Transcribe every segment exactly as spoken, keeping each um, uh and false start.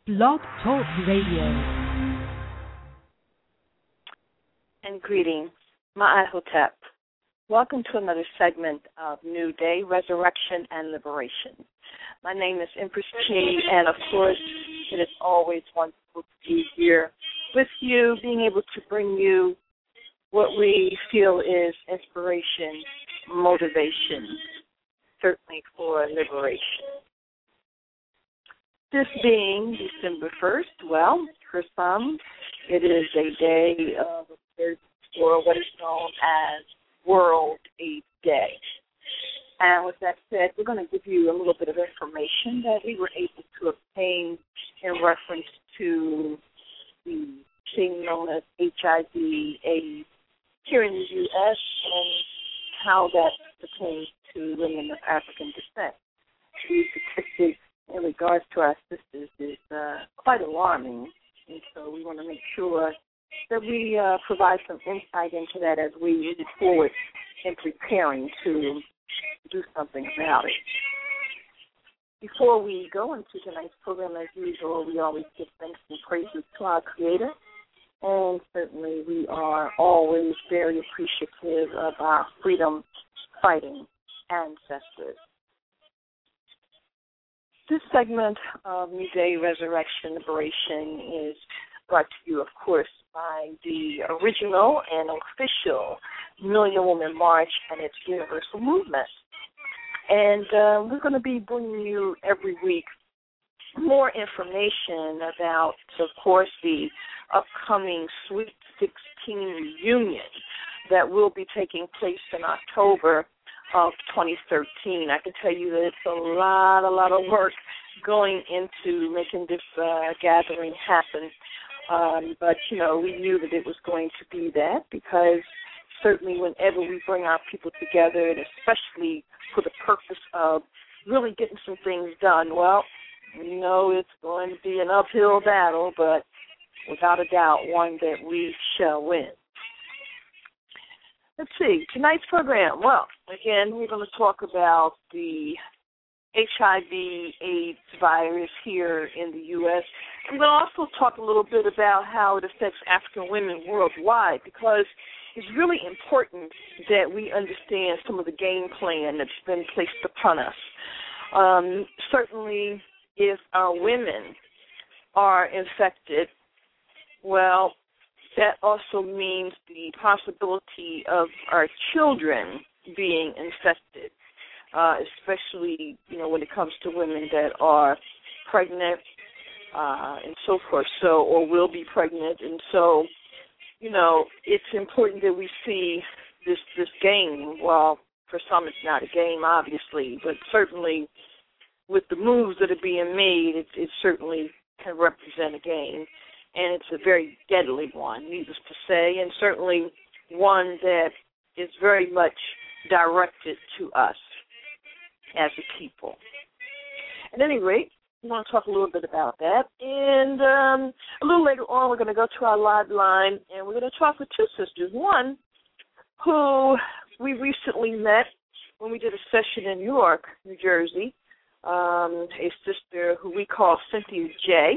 Blog Talk Radio. And greetings, Ma'at-Hotep. Welcome to another segment of New Day, Resurrection, and Liberation. My name is Empress T, and of course, it is always wonderful to be here with you, being able to bring you what we feel is inspiration, motivation, certainly for liberation. This being December first, well, for some, it is a day of for what is known as World AIDS Day. And with that said, we're going to give you a little bit of information that we were able to obtain in reference to the thing known as H I V AIDS here in the U S and how that pertains to women of African descent. These statistics in regards to our sisters is uh, quite alarming, and so we want to make sure that we uh, provide some insight into that as we move forward in preparing to do something about it. Before we go into tonight's program, as usual, we always give thanks and praises to our Creator, and certainly we are always very appreciative of our freedom-fighting ancestors. This segment of New Day, Resurrection, Liberation is brought to you, of course, by the original and official Million Woman March and its universal movement. And uh, we're going to be bringing you every week more information about, of course, the upcoming Sweet sixteen reunion that will be taking place in October of twenty thirteen. I can tell you that it's a lot, a lot of work going into making this uh, gathering happen. Um, but, you know, we knew that it was going to be that because certainly whenever we bring our people together, and especially for the purpose of really getting some things done, well, we know it's going to be an uphill battle, but without a doubt, one that we shall win. Let's see, tonight's program, well, again, we're going to talk about the H I V AIDS virus here in the U S I'm going to also talk a little bit about how it affects African women worldwide because it's really important that we understand some of the game plan that's been placed upon us. Um, certainly, if our women are infected, well, that also means the possibility of our children being infected, uh, especially, you know, when it comes to women that are pregnant uh, and so forth, so or will be pregnant. And so, you know, it's important that we see this, this game. Well, for some it's not a game, obviously, but certainly with the moves that are being made, it, it certainly can represent a game. And it's a very deadly one, needless to say, and certainly one that is very much directed to us as a people. At any rate, we want to talk a little bit about that. And um, a little later on, we're going to go to our live line, and we're going to talk with two sisters. One who we recently met when we did a session in Newark, New Jersey, um, a sister who we call Cynthia J.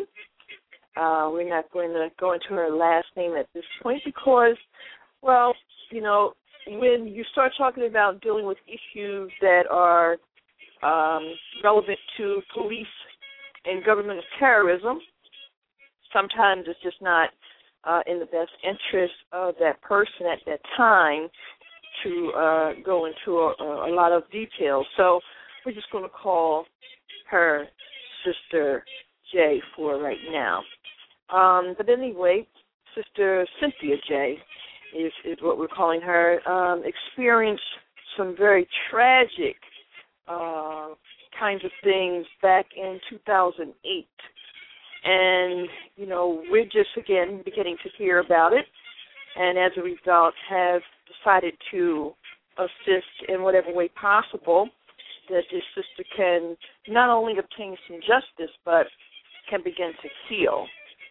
Uh, we're not going to go into her last name at this point because, well, you know, when you start talking about dealing with issues that are um, relevant to police and government of terrorism, sometimes it's just not uh, in the best interest of that person at that time to uh, go into a, a lot of details. So we're just going to call her Sister J for right now. Um, but anyway, Sister Cynthia J is, is what we're calling her, um, experienced some very tragic uh, kinds of things back in two thousand eight. And, you know, we're just, again, beginning to hear about it, and as a result have decided to assist in whatever way possible that this sister can not only obtain some justice, but can begin to heal.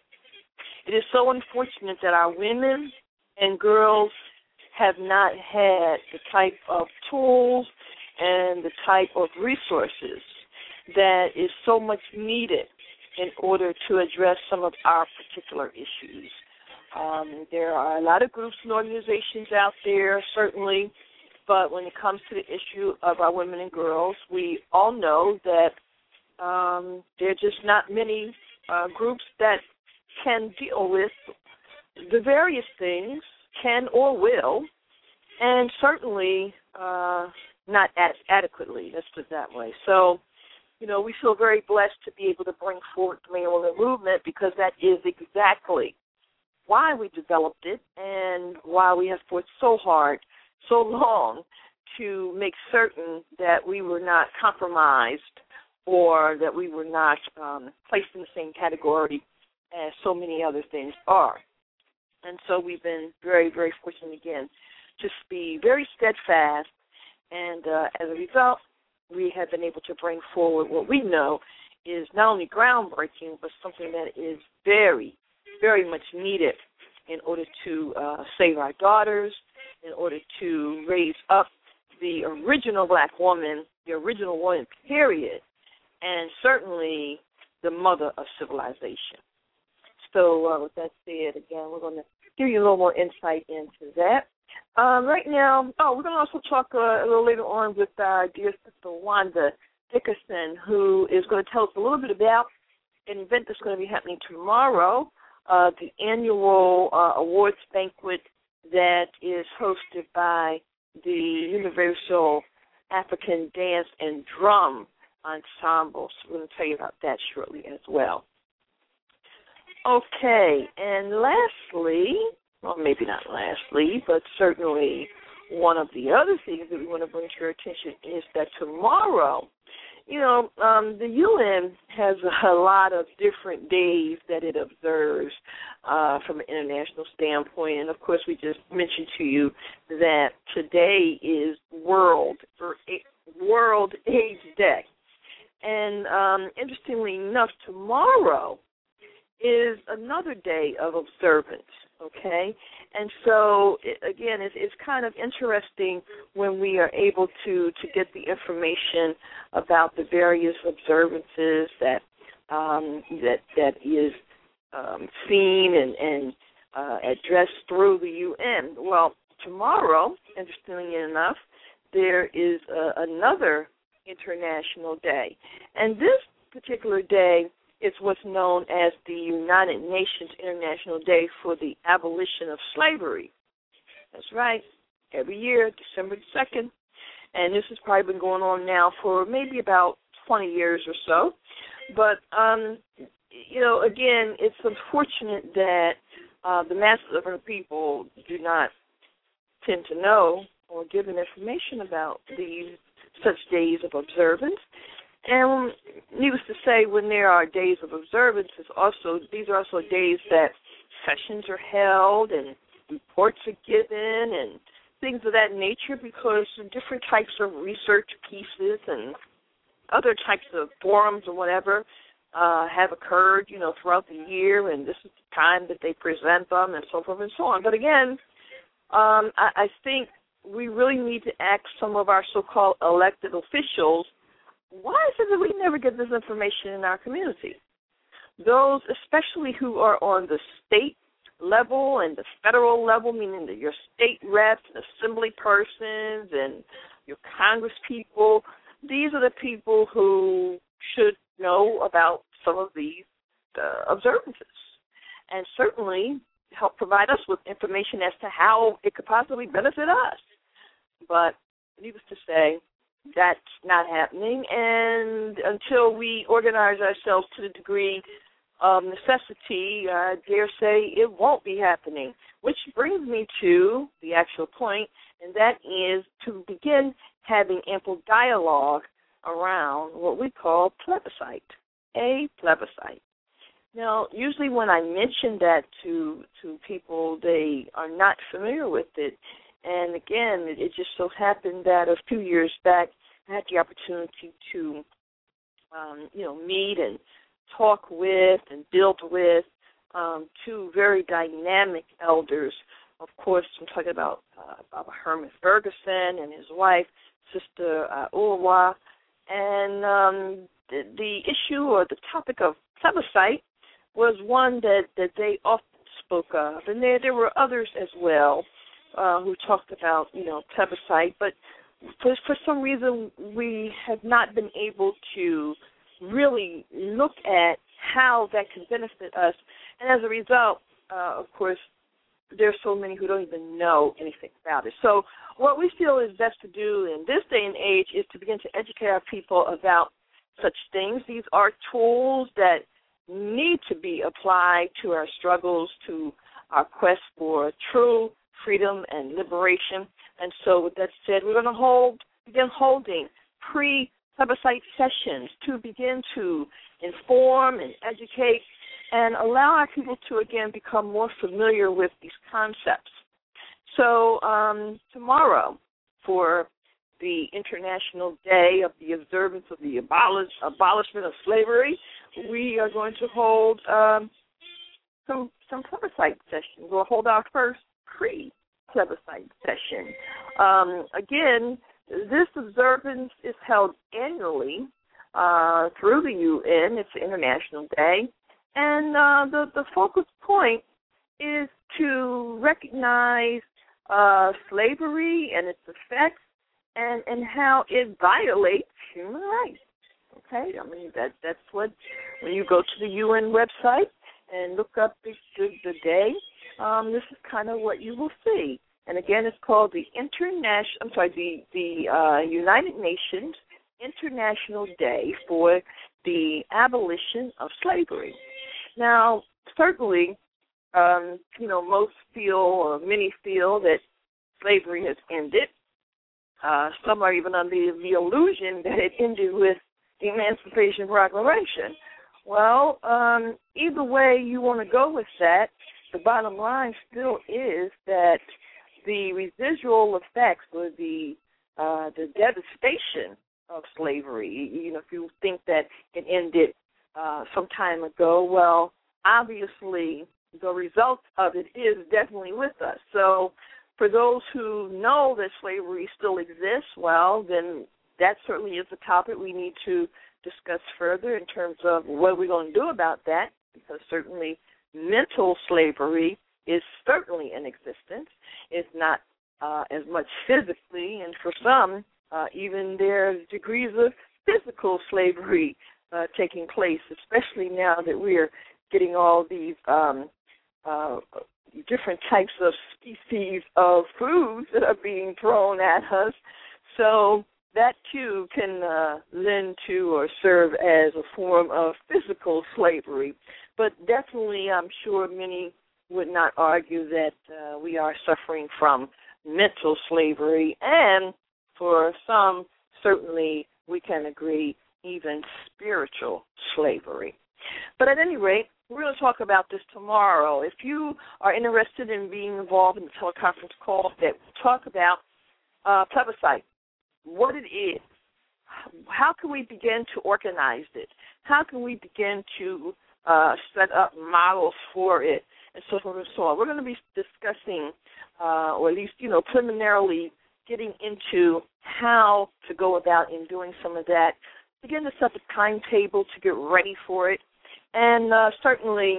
It is so unfortunate that our women and girls have not had the type of tools and the type of resources that is so much needed in order to address some of our particular issues. Um, there are a lot of groups and organizations out there, certainly, but when it comes to the issue of our women and girls, we all know that um, there are just not many uh, groups that can deal with the various things, can or will, and certainly uh, not ad- adequately, let's put it that way. So, you know, we feel very blessed to be able to bring forward the Man Woman Movement because that is exactly why we developed it and why we have fought so hard, so long, to make certain that we were not compromised or that we were not um, placed in the same category as so many other things are. And so we've been very, very fortunate, again, to be very steadfast, and uh, as a result, we have been able to bring forward what we know is not only groundbreaking, but something that is very, very much needed in order to uh, save our daughters, in order to raise up the original black woman, the original woman, period, and certainly the mother of civilization. So uh, with that said, again, we're going to give you a little more insight into that. Um, right now, oh, we're going to also talk uh, a little later on with our dear sister Wanda Dickerson, who is going to tell us a little bit about an event that's going to be happening tomorrow, uh, the annual uh, awards banquet that is hosted by the Universal African Dance and Drum Ensemble. So we're going to tell you about that shortly as well. Okay, and lastly, well, maybe not lastly, but certainly one of the other things that we want to bring to your attention is that tomorrow, you know, um, the U N has a lot of different days that it observes uh, from an international standpoint. And, of course, we just mentioned to you that today is World, or World AIDS Day. And um, interestingly enough, tomorrow is another day of observance, okay? And so, it, again, it's, it's kind of interesting when we are able to, to get the information about the various observances that um, that that is um, seen and, and uh, addressed through the U N. Well, tomorrow, interestingly enough, there is uh, another international day. And this particular day, it's what's known as the United Nations International Day for the Abolition of Slavery. That's right, every year, December second. And this has probably been going on now for maybe about twenty years or so. But, um, you know, again, it's unfortunate that uh, the masses of our people do not tend to know or given information about these such days of observance. And needless to say, when there are days of observance, it's also these are also days that sessions are held and reports are given and things of that nature, because different types of research pieces and other types of forums or whatever uh, have occurred, you know, throughout the year, and this is the time that they present them and so forth and so on. But again, um, I, I think we really need to ask some of our so-called elected officials, why is it that we never get this information in our community? Those, especially who are on the state level and the federal level, meaning that your state reps and assembly persons and your Congress people, these are the people who should know about some of these uh, observances and certainly help provide us with information as to how it could possibly benefit us. But needless to say, that's not happening, and until we organize ourselves to the degree of necessity, I dare say it won't be happening, which brings me to the actual point, and that is to begin having ample dialogue around what we call plebiscite, a plebiscite. Now, usually when I mention that to to people, they are not familiar with it. And again, it, it just so happened that a few years back, I had the opportunity to, um, you know, meet and talk with and build with um, two very dynamic elders. Of course, I'm talking about uh, Baba Herman Ferguson and his wife, Sister uh, Uwa. And um, the, the issue or the topic of plebiscite was one that, that they often spoke of, and there there were others as well uh, who talked about, you know, plebiscite, but for, for some reason we have not been able to really look at how that can benefit us, and as a result, uh, of course, there's so many who don't even know anything about it. So what we feel is best to do in this day and age is to begin to educate our people about such things. These are tools that need to be applied to our struggles, to our quest for true freedom and liberation. And so with that said, we're going to hold, begin holding pre-plebiscite sessions to begin to inform and educate and allow our people to, again, become more familiar with these concepts. So um, tomorrow, for the International Day of the Observance of the abolish, Abolishment of Slavery, we are going to hold um, some, some plebiscite sessions. We'll hold our first pre-plebiscite session. Um, again, this observance is held annually uh, through the U N. It's the International Day. And uh, the, the focus point is to recognize uh, slavery and its effects and, and how it violates human rights. Okay? I mean, that that's what, when you go to the U N website and look up the, the, the day, um, this is kind of what you will see. And again, it's called the International, I'm sorry, the, the uh, United Nations International Day for the Abolition of Slavery. Now, certainly, um, you know, most feel, or many feel that slavery has ended. Uh, some are even under the, the illusion that it ended with the Emancipation Proclamation. Well, um, either way you want to go with that, the bottom line still is that the residual effects or the uh, the devastation of slavery, you know, if you think that it ended Uh, some time ago, well, obviously the result of it is definitely with us. So for those who know that slavery still exists, well, then that certainly is a topic we need to discuss further in terms of what we're going to do about that, because certainly mental slavery is certainly in existence. It's not uh, as much physically, and for some, uh, even there's degrees of physical slavery Uh, taking place, especially now that we're getting all these um, uh, different types of species of foods that are being thrown at us. So that, too, can uh, lend to or serve as a form of physical slavery. But definitely, I'm sure many would not argue that uh, we are suffering from mental slavery. And for some, certainly, we can agree, even spiritual slavery. But at any rate, we're going to talk about this tomorrow. If you are interested in being involved in the teleconference call that we talk about uh, plebiscite, what it is, how can we begin to organize it, how can we begin to uh, set up models for it, and so forth and so on. We're going to be discussing, uh, or at least, you know, preliminarily getting into how to go about in doing some of that, begin to set the timetable to get ready for it, and uh, certainly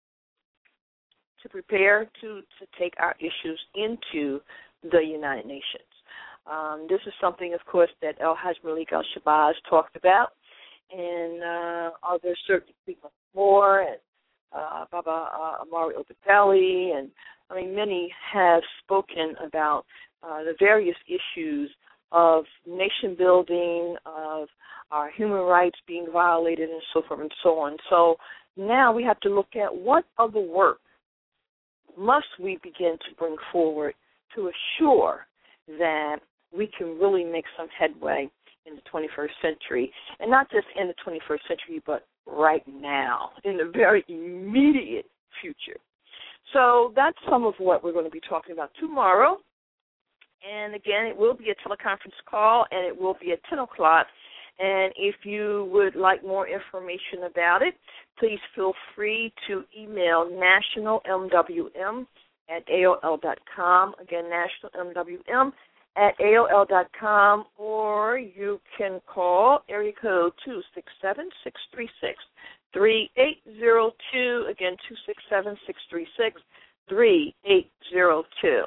to prepare to, to take our issues into the United Nations. Um, this is something, of course, that El-Hajj Malik Al-Shabazz talked about, and uh, others certainly more, and uh, Baba uh, Amari Obadeli, and I mean, many have spoken about uh, the various issues of nation building, of our human rights being violated, and so forth and so on. So now we have to look at what other work must we begin to bring forward to assure that we can really make some headway in the twenty-first century, and not just in the twenty-first century, but right now, in the very immediate future. So that's some of what we're going to be talking about tomorrow. And, again, it will be a teleconference call, and it will be at ten o'clock. And if you would like more information about it, please feel free to email nationalmwm at A O L dot com. Again, nationalmwm at A O L dot com, or you can call area code two six seven, six three six, three eight zero two. Again, two six seven, six three six, three eight zero two.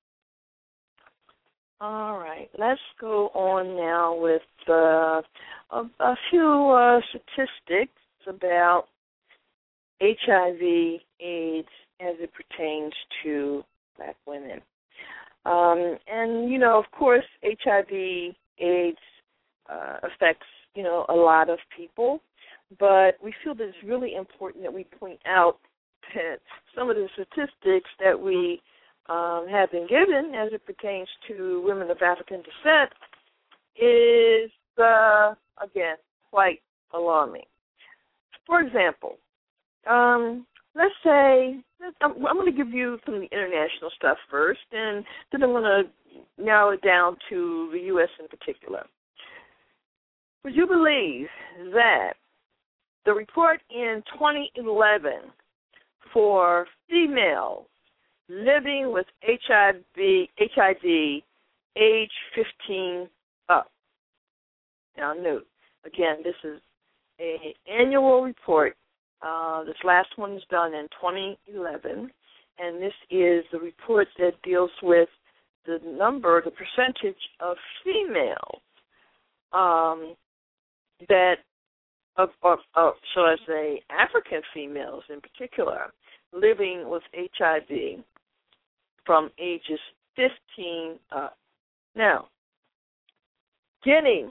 All right, let's go on now with uh, a, a few uh, statistics about H I V AIDS as it pertains to Black women. Um, and, you know, of course, H I V AIDS uh, affects, you know, a lot of people, but we feel that it's really important that we point out that some of the statistics that we um, have been given as it pertains to women of African descent is, uh, again, quite alarming. For example, um, let's say, I'm, I'm going to give you some of the international stuff first, and then I'm going to narrow it down to the U S in particular. Would you believe that the report in twenty eleven for females living with H I V, H I V age fifteen up? Now, note, again, this is an annual report. Uh, this last one is done in twenty eleven, and this is the report that deals with the number, the percentage of females um, that, of, of, of, shall I say, African females in particular, living with H I V from ages fifteen up. Now, getting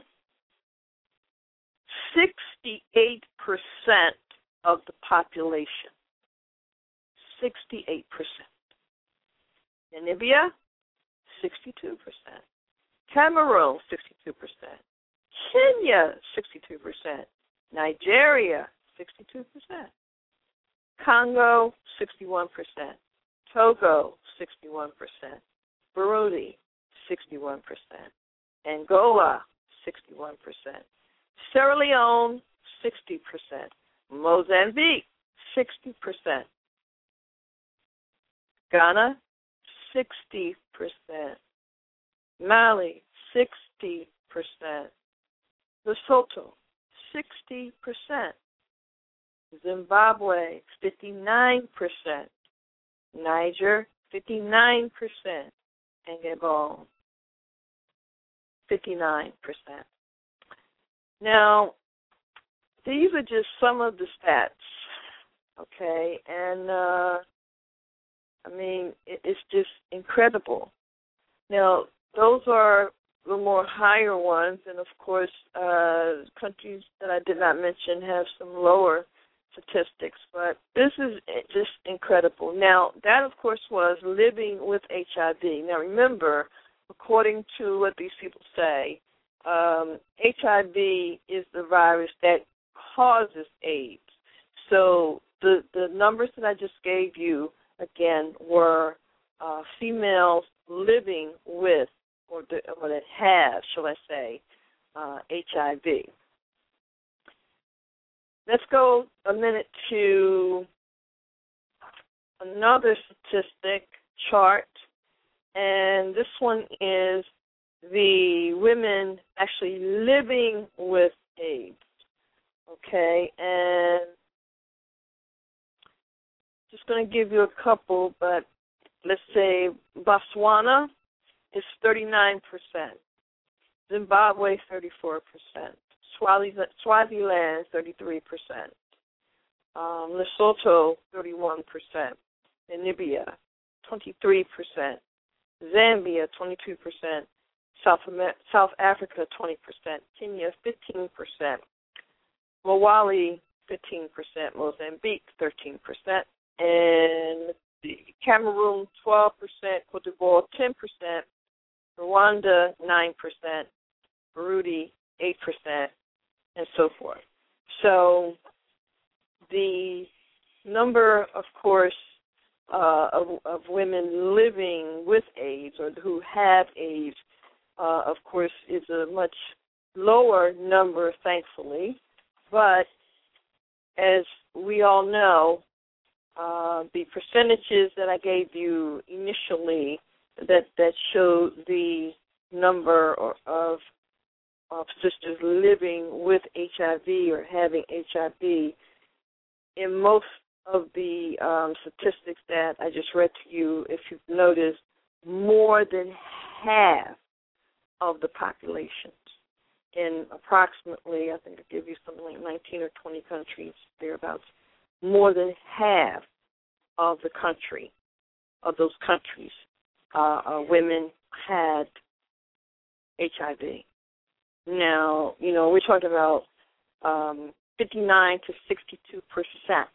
sixty-eight percent of the population, sixty-eight percent. Namibia, sixty-two percent. Cameroon, sixty-two percent. Kenya, sixty-two percent. Nigeria, sixty-two percent. Congo, sixty-one percent. Togo, sixty-one percent. Burundi, sixty-one percent. Angola, sixty-one percent. Sierra Leone, sixty percent. Mozambique, sixty percent. Ghana, sixty percent. Mali, sixty percent. Lesotho, sixty percent. Zimbabwe, fifty-nine percent. Niger, fifty-nine percent. And Gabon, fifty-nine percent. Now, these are just some of the stats, okay? And, uh, I mean, it, it's just incredible. Now, those are the more higher ones, and, of course, uh, countries that I did not mention have some lower statistics, but this is just incredible. Now, that, of course, was living with H I V. Now, remember, according to what these people say, um, H I V is the virus that causes AIDS. So the, the numbers that I just gave you, again, were uh, females living with or, the, or that have, shall I say, uh, H I V. Let's go a minute to another statistic chart, and this one is the women actually living with AIDS, okay? And just going to give you a couple, but let's say Botswana is thirty-nine percent, Zimbabwe thirty-four percent, Swaziland thirty-three percent, um, Lesotho thirty-one percent, Namibia twenty-three percent, Zambia twenty-two percent, South, Amer- South Africa twenty percent, Kenya fifteen percent, Malawi fifteen percent, Mozambique thirteen percent, and Cameroon twelve percent, Cote d'Ivoire ten percent, Rwanda nine percent, Burundi eight percent, and so forth. So the number, of course, uh, of, of women living with AIDS or who have AIDS, uh, of course, is a much lower number, thankfully. But as we all know, uh, the percentages that I gave you initially that, that showed the number of of sisters living with H I V or having H I V in most of the um, statistics that I just read to you, if you've noticed, more than half of the population in approximately, I think I'll give you something like nineteen or twenty countries, thereabouts, more than half of the country, of those countries, uh, uh, women had H I V. Now, you know, we're talking about um, fifty-nine to sixty-two percent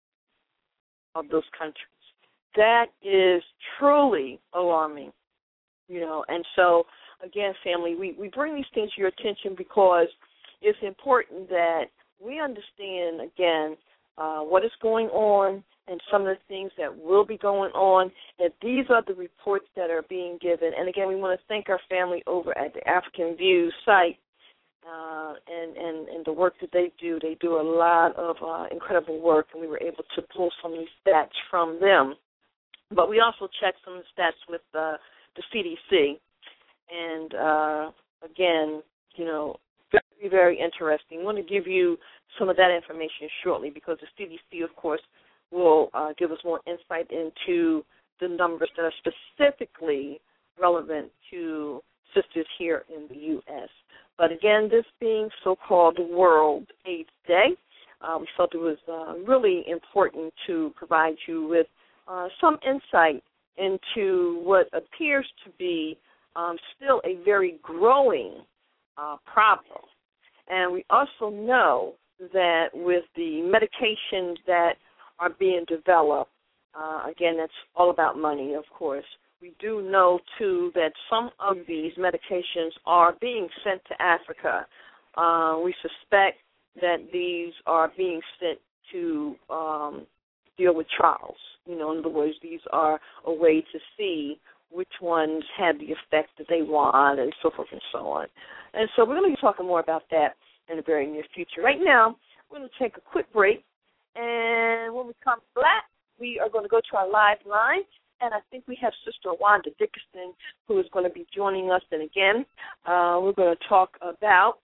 of those countries. That is truly alarming, you know. And so, again, family, we, we bring these things to your attention because it's important that we understand, again, uh, what is going on and some of the things that will be going on, that these are the reports that are being given. And, again, we want to thank our family over at the African View site uh, and, and, and the work that they do. They do a lot of uh, incredible work, and we were able to pull some of these stats from them. But we also checked some of the stats with uh, the C D C. And, uh, again, you know, very, very interesting. I want to give you some of that information shortly because the C D C, of course, will uh, give us more insight into the numbers that are specifically relevant to sisters here in the U S But, again, this being so-called World AIDS Day, uh, we felt it was uh, really important to provide you with uh, some insight into what appears to be um, still a very growing uh, problem. And we also know that with the medications that are being developed, uh, again, that's all about money, of course. We do know, too, that some of these medications are being sent to Africa. Uh, we suspect that these are being sent to um, deal with trials. You know, in other words, these are a way to see which ones had the effect that they want and so forth and so on. And so we're going to be talking more about that in the very near future. Right now, we're going to take a quick break, and when we come back, we are going to go to our live line, and I think we have Sister Wanda Dickerson who is going to be joining us. And again, uh, we're going to talk about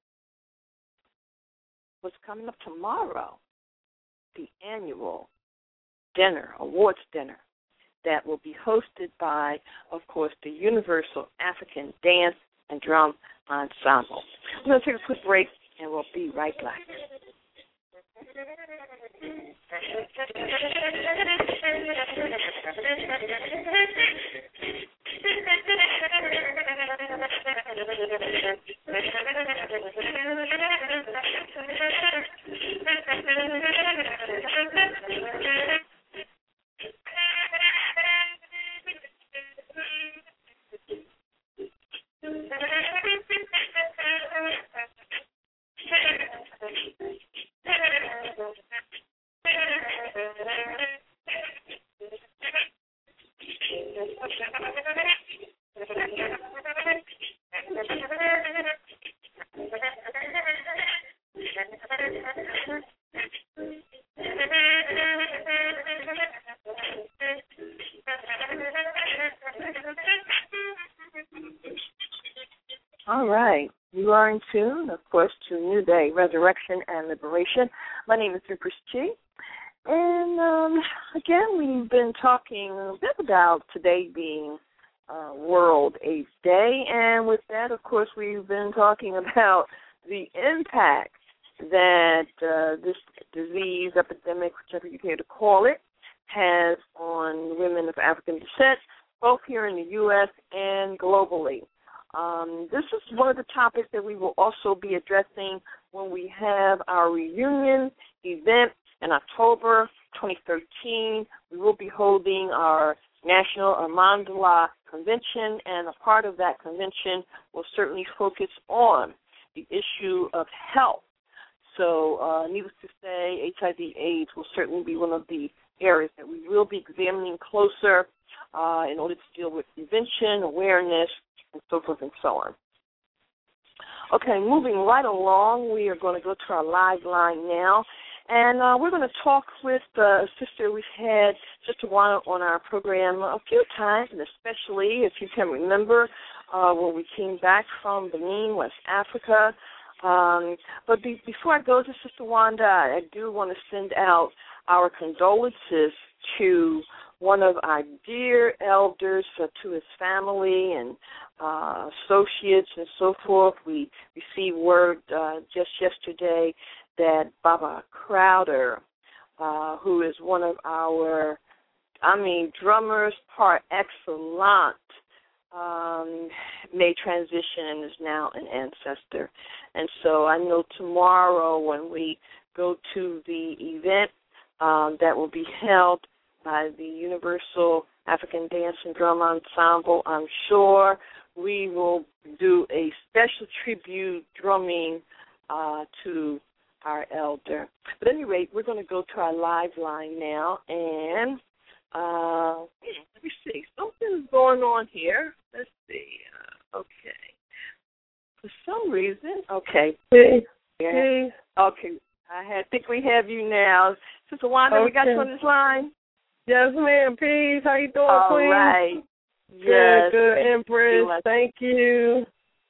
what's coming up tomorrow, the annual dinner, awards dinner, that will be hosted by, of course, the Universal African Dance and Drum Ensemble. We're going to take a quick break, and we'll be right back. All right. You are in tune, of course, to New Day, Resurrection and Liberation. My name is Empress Chi. And, um, again, we've been talking a bit about today being uh, World AIDS Day. And with that, of course, we've been talking about the impact that uh, this disease, epidemic, whichever you care to call it, has on women of African descent, both here in the U S and globally. Um, this is one of the topics that we will also be addressing when we have our reunion event in October twenty thirteen. We will be holding our National Mandala Convention, and a part of that convention will certainly focus on the issue of health. So, uh, needless to say, H I V AIDS will certainly be one of the areas that we will be examining closer uh, in order to deal with prevention, awareness, and so forth and so on. Okay, moving right along, we are going to go to our live line now, and uh, we're going to talk with uh, a sister we've had, Sister Wanda, on our program a few times, and especially, if you can remember, uh, when we came back from Benin, West Africa. Um, but be, before I go to Sister Wanda, I do want to send out our condolences to one of our dear elders, uh, to his family and uh, associates and so forth. We received word uh, just yesterday that Baba Crowder, uh, who is one of our, I mean, drummers par excellence, um, made transition and is now an ancestor. And so I know tomorrow when we go to the event um, that will be held by the Universal African Dance and Drum Ensemble, I'm sure we will do a special tribute drumming uh, to our elder. But at any rate, we're going to go to our live line now, and uh, let me see. Something's going on here. Let's see. Uh, okay. For some reason, okay. Hey. Hey. Okay. I had, think we have you now. Sister Wanda, okay. We got you on this line? Yes, ma'am. Peace. How you doing, All Queen? All right. Good, yes. good, Empress. Thank you.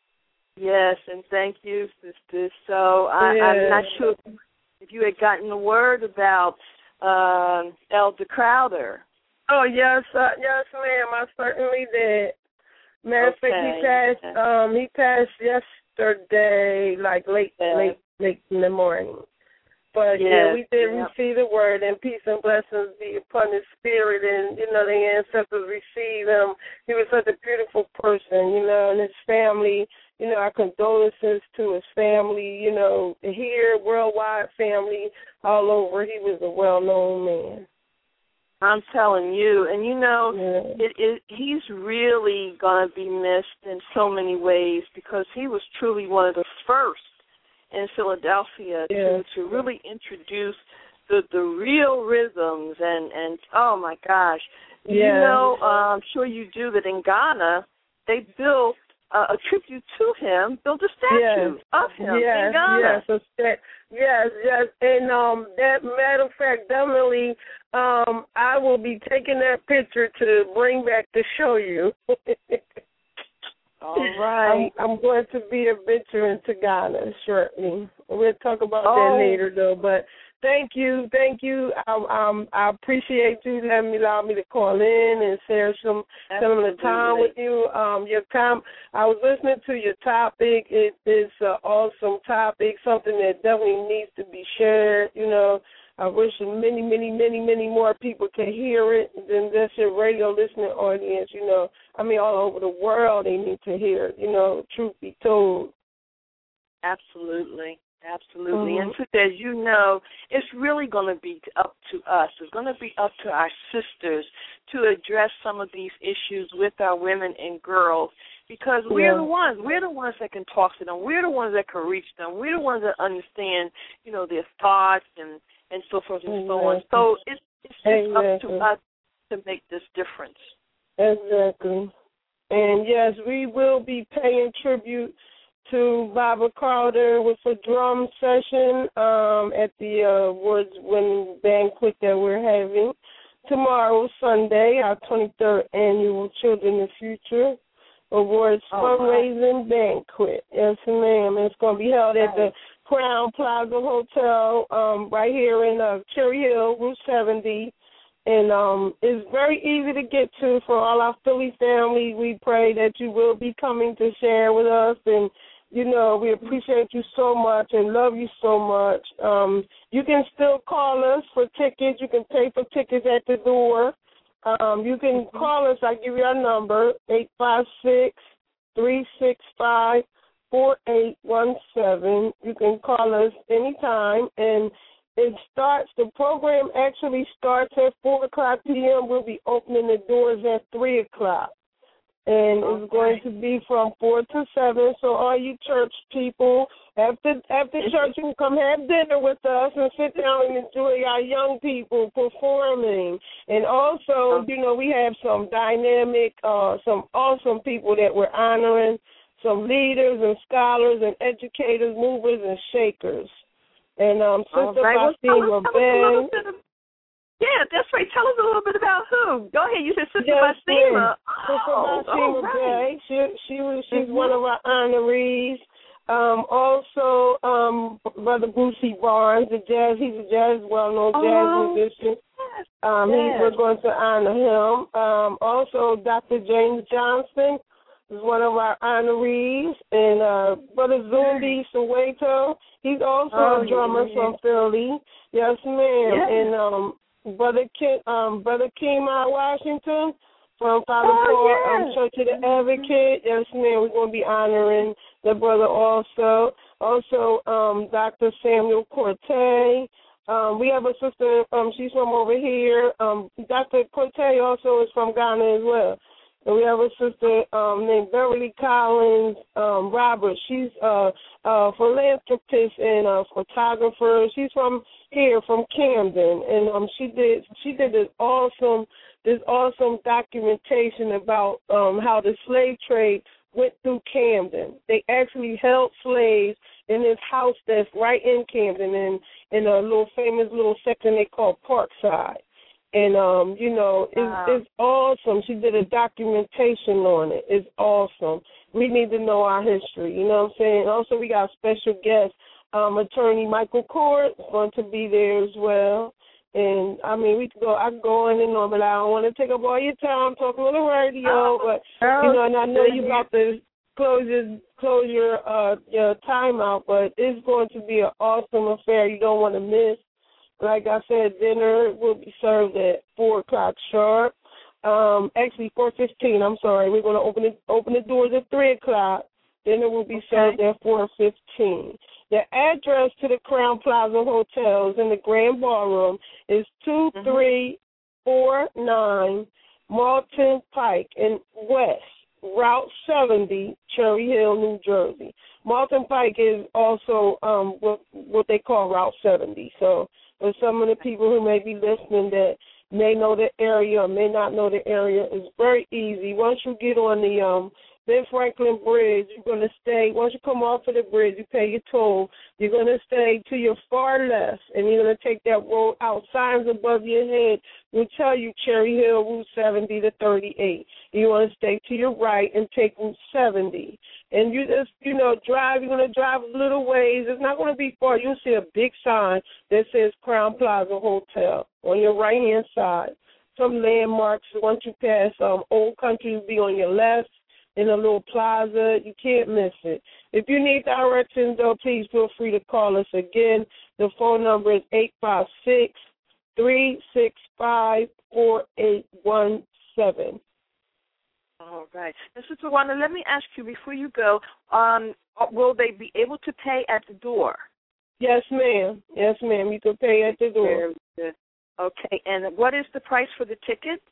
Yes, and thank you, sister. So I, yes. I'm not sure if you had gotten the word about uh, Elder Crowder. Oh, yes, uh, yes, ma'am. I certainly did. Matter of fact, okay. he passed. Um, he passed yesterday, like late, yeah. late, late in the morning. But, yes. yeah, we did yep. receive the word, and peace and blessings be upon his spirit, and, you know, the ancestors receive him. He was such a beautiful person, you know, and his family, you know, our condolences to his family, you know, here, worldwide family, all over. He was a well-known man. I'm telling you, and you know, yeah. it, it, he's really going to be missed in so many ways because he was truly one of the first in Philadelphia yeah. to, to really introduce the, the real rhythms and, and oh, my gosh. Yeah. You know, uh, I'm sure you do that in Ghana, they built uh, a tribute to him, built a statue yes. of him yes. in Ghana. Yes, yes, yes, yes. And um, that matter of fact, definitely um, I will be taking that picture to bring back to show you. All right. I'm, I'm going to be adventuring to Ghana shortly. We'll talk about oh. that later, though. But thank you, thank you. I, um, I appreciate you letting me allow me to call in and share some some of the time with you. Um, your com- I was listening to your topic. It is an awesome topic, something that definitely needs to be shared. You know, I wish many, many, many, many more people can hear it than just your radio listening audience. You know, I mean, all over the world they need to hear it, you know, truth be told. Absolutely. Absolutely. Mm-hmm. And so, as you know, it's really going to be up to us. It's going to be up to our sisters to address some of these issues with our women and girls because we're yeah. the ones. We're the ones that can talk to them. We're the ones that can reach them. We're the ones that understand, you know, their thoughts and, and so forth and so on. So it's, it's just exactly. up to us to make this difference. Exactly. And, yes, we will be paying tribute to Baba Crowder with a drum session um, at the uh, awards winning banquet that we're having tomorrow, Sunday, our twenty-third annual Children in the Future Awards oh, fundraising right. banquet. Yes, ma'am. It's going to be held at the Crown Plaza Hotel um, right here in uh, Cherry Hill, Route seventy. And um, it's very easy to get to for all our Philly family. We pray that you will be coming to share with us. And, you know, we appreciate you so much and love you so much. Um, you can still call us for tickets. You can pay for tickets at the door. Um, you can mm-hmm. call us. I give you our number, eight five six, three six five, four eight one seven. You can call us anytime. And it starts, the program actually starts at four o'clock p.m. We'll be opening the doors at three o'clock. And okay. It's going to be from four to seven. So all you church people, after after church, you can come have dinner with us and sit down and enjoy our young people performing. And also, you know, we have some dynamic, uh, some awesome people that we're honoring, some leaders and scholars and educators, movers and shakers. And um, Sister right. Fatima well, Ben. Yeah, that's right. Tell us a little bit about who. Go ahead. You said Sister yes, Fatima. Sister Oh, Fatima right. Bay. She, she was, she's mm-hmm. one of our honorees. Um, also, um, Brother Boosie Barnes, the jazz, he's a jazz, well-known Oh, jazz musician. Um, yes. he, we're going to honor him. Um, also, Doctor James Johnson is one of our honorees. And uh, Brother Zumbi Soweto, he's also oh, a drummer yeah. from Philly. Yes, ma'am. Yes. And um, Brother King, um, Brother Kemah Washington from Father Oh, Paul yes. um, Church of the Advocate. Yes, ma'am. We're going to be honoring the brother also. Also, um, Doctor Samuel Corte. Um, we have a sister, um, she's from over here. Um, Doctor Corte also is from Ghana as well. And we have a sister um, named Beverly Collins um, Roberts. She's uh, a philanthropist and a photographer. She's from here, from Camden, and um, she did she did this awesome this awesome documentation about um, how the slave trade went through Camden. They actually held slaves in this house that's right in Camden, in in a little famous little section they call Parkside. And, um, you know, it's, wow. it's awesome. She did a documentation on it. It's awesome. We need to know our history, you know what I'm saying? Also, we got a special guest, um, Attorney Michael Court, is going to be there as well. And, I mean, we could go, I could go on and on, but I don't want to take up all your time talking on the radio. But, you know, and I know you about to close your, close your, uh, your time out, but it's going to be an awesome affair you don't want to miss. Like I said, dinner will be served at four o'clock sharp. Um, actually, four fifteen. I'm sorry. We're going to open it, open the doors at three o'clock. Dinner will be okay. served at four fifteen. The address to the Crown Plaza Hotels in the Grand Ballroom is two three four nine Malton Pike in West, Route seventy, Cherry Hill, New Jersey. Malton Pike is also um, what, what they call Route seventy. So for some of the people who may be listening that may know the area or may not know the area, it's very easy. Once you get on the um, Ben Franklin Bridge, you're going to stay. Once you come off of the bridge, you pay your toll. You're going to stay to your far left, and you're going to take that road out. Signs above your head will tell you Cherry Hill, Route seventy to thirty-eight. You want to stay to your right and take Route seventy. And you just, you know, drive. You're going to drive a little ways. It's not going to be far. You'll see a big sign that says Crown Plaza Hotel on your right-hand side. Some landmarks, once you pass um, Old Country, will be on your left. In a little plaza, you can't miss it. If you need directions, though, please feel free to call us again. The phone number is eight five six, three six five, four eight one seven. All right. And Sister Wanda, let me ask you before you go, um, will they be able to pay at the door? Yes, ma'am. Yes, ma'am. You can pay at the door. Very good. Okay. And what is the price for the ticket?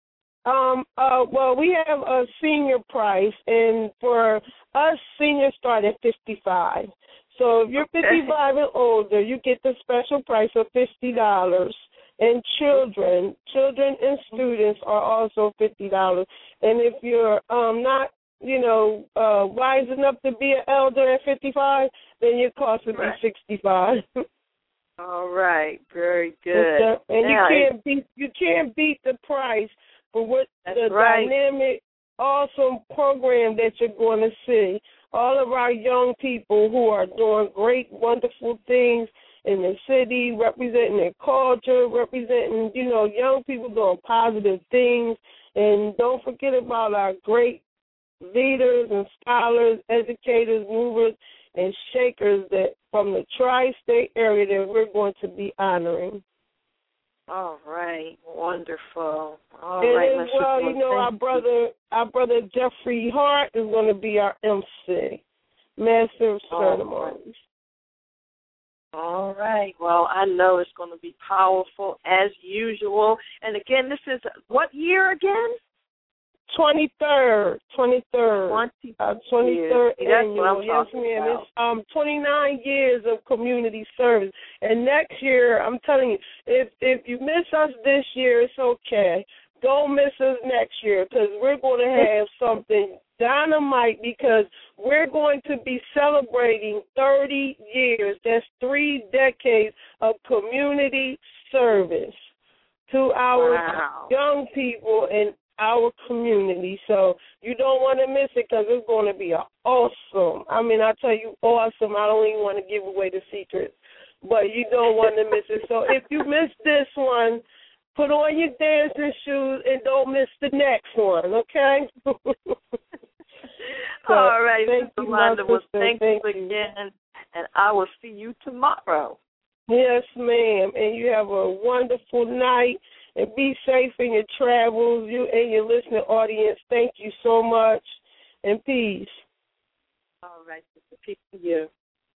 Um, uh, well, we have a senior price, and for us, seniors start at fifty-five. So if you're okay. fifty-five and older, you get the special price of fifty dollars. And children, children and students are also fifty dollars. And if you're um, not, you know, uh, wise enough to be an elder at fifty-five, then your cost would right. be sixty-five. All right, very good. And, and now, you can't beat you can't beat the price. For what That's the right. dynamic, awesome program that you're going to see. All of our young people who are doing great, wonderful things in the city, representing their culture, representing, you know, young people doing positive things. And don't forget about our great leaders and scholars, educators, movers, and shakers that from the tri-state area that we're going to be honoring. All right, wonderful. All and right, as well, you know, our brother, our brother Jeffrey Hart is going to be our M C, Master of Ceremonies. All right. Well, I know it's going to be powerful as usual. And again, this is what year again? Twenty-third, twenty-third, twenty uh, twenty-third years. annual. Yes, ma'am. It's um twenty-nine years of community service, and next year, I'm telling you, if if you miss us this year, it's okay. Don't miss us next year because we're going to have something dynamite because we're going to be celebrating thirty years. That's three decades of community service to our wow. young people and our community. So you don't want to miss it because it's going to be awesome. I mean, I tell you, awesome. I don't even want to give away the secrets, but you don't want to miss it. So if you miss this one, put on your dancing shoes and don't miss the next one, okay? So, all right, thank Sister you, Wanda. Well, thank, thank you you again, and I will see you tomorrow. Yes, ma'am. And you have a wonderful night, and be safe in your travels. You and your listening audience, thank you so much, and peace. All right, Sister, peace to you.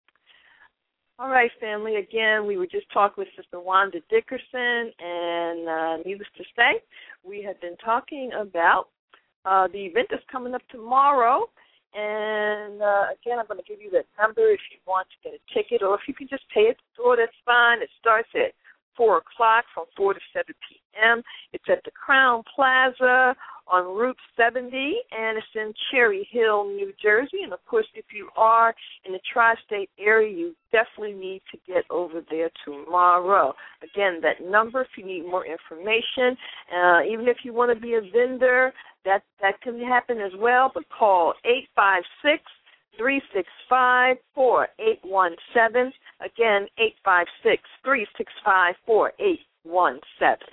All right, family. Again, we were just talking with Sister Wanda Dickerson, and uh, needless to say, we have been talking about uh, the event that's coming up tomorrow. And, uh, again, I'm going to give you that number if you want to get a ticket, or if you can just pay at the door, that's fine. It starts at four o'clock from four to seven p.m. It's at the Crown Plaza on Route seventy, and it's in Cherry Hill, New Jersey. And, of course, if you are in the tri-state area, you definitely need to get over there tomorrow. Again, that number, if you need more information, uh, even if you want to be a vendor, that, that can happen as well, but call eight five six, three six five, four eight one seven. Again, eight five six, three six five, four eight one seven.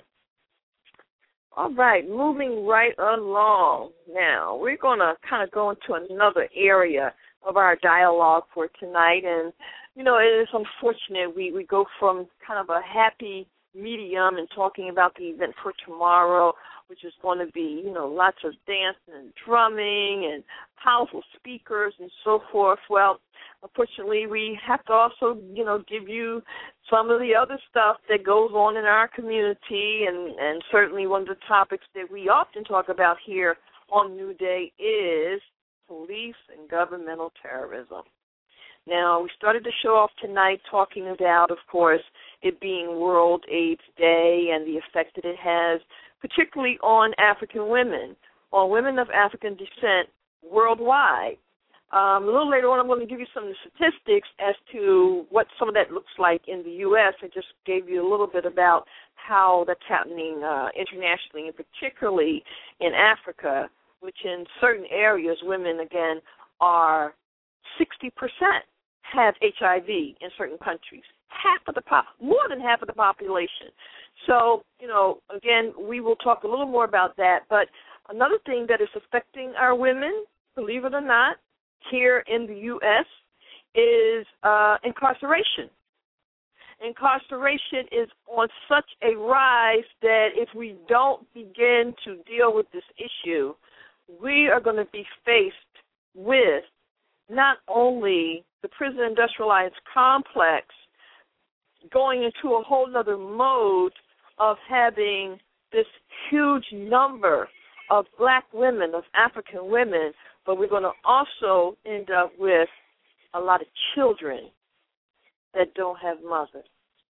All right, moving right along. Now, we're going to kind of go into another area of our dialogue for tonight. And, you know, it is unfortunate we, we go from kind of a happy medium and talking about the event for tomorrow, which is going to be, you know, lots of dancing and drumming and powerful speakers and so forth. Well, unfortunately, we have to also, you know, give you some of the other stuff that goes on in our community, and, and certainly one of the topics that we often talk about here on New Day is police and governmental terrorism. Now, we started the show off tonight talking about, of course, it being World AIDS Day and the effect that it has, particularly on African women, on women of African descent worldwide. Um, a little later on, I'm going to give you some of the statistics as to what some of that looks like in the U S I just gave you a little bit about how that's happening uh, internationally, and particularly in Africa, which in certain areas, women, again, are sixty percent have H I V in certain countries. Half of the pop, more than half of the population. So, you know, again, we will talk a little more about that. But another thing that is affecting our women, believe it or not, here in the U S is uh, incarceration. Incarceration is on such a rise that if we don't begin to deal with this issue, we are going to be faced with not only the prison industrialized complex going into a whole other mode of having this huge number of black women, of African women, but we're going to also end up with a lot of children that don't have mothers.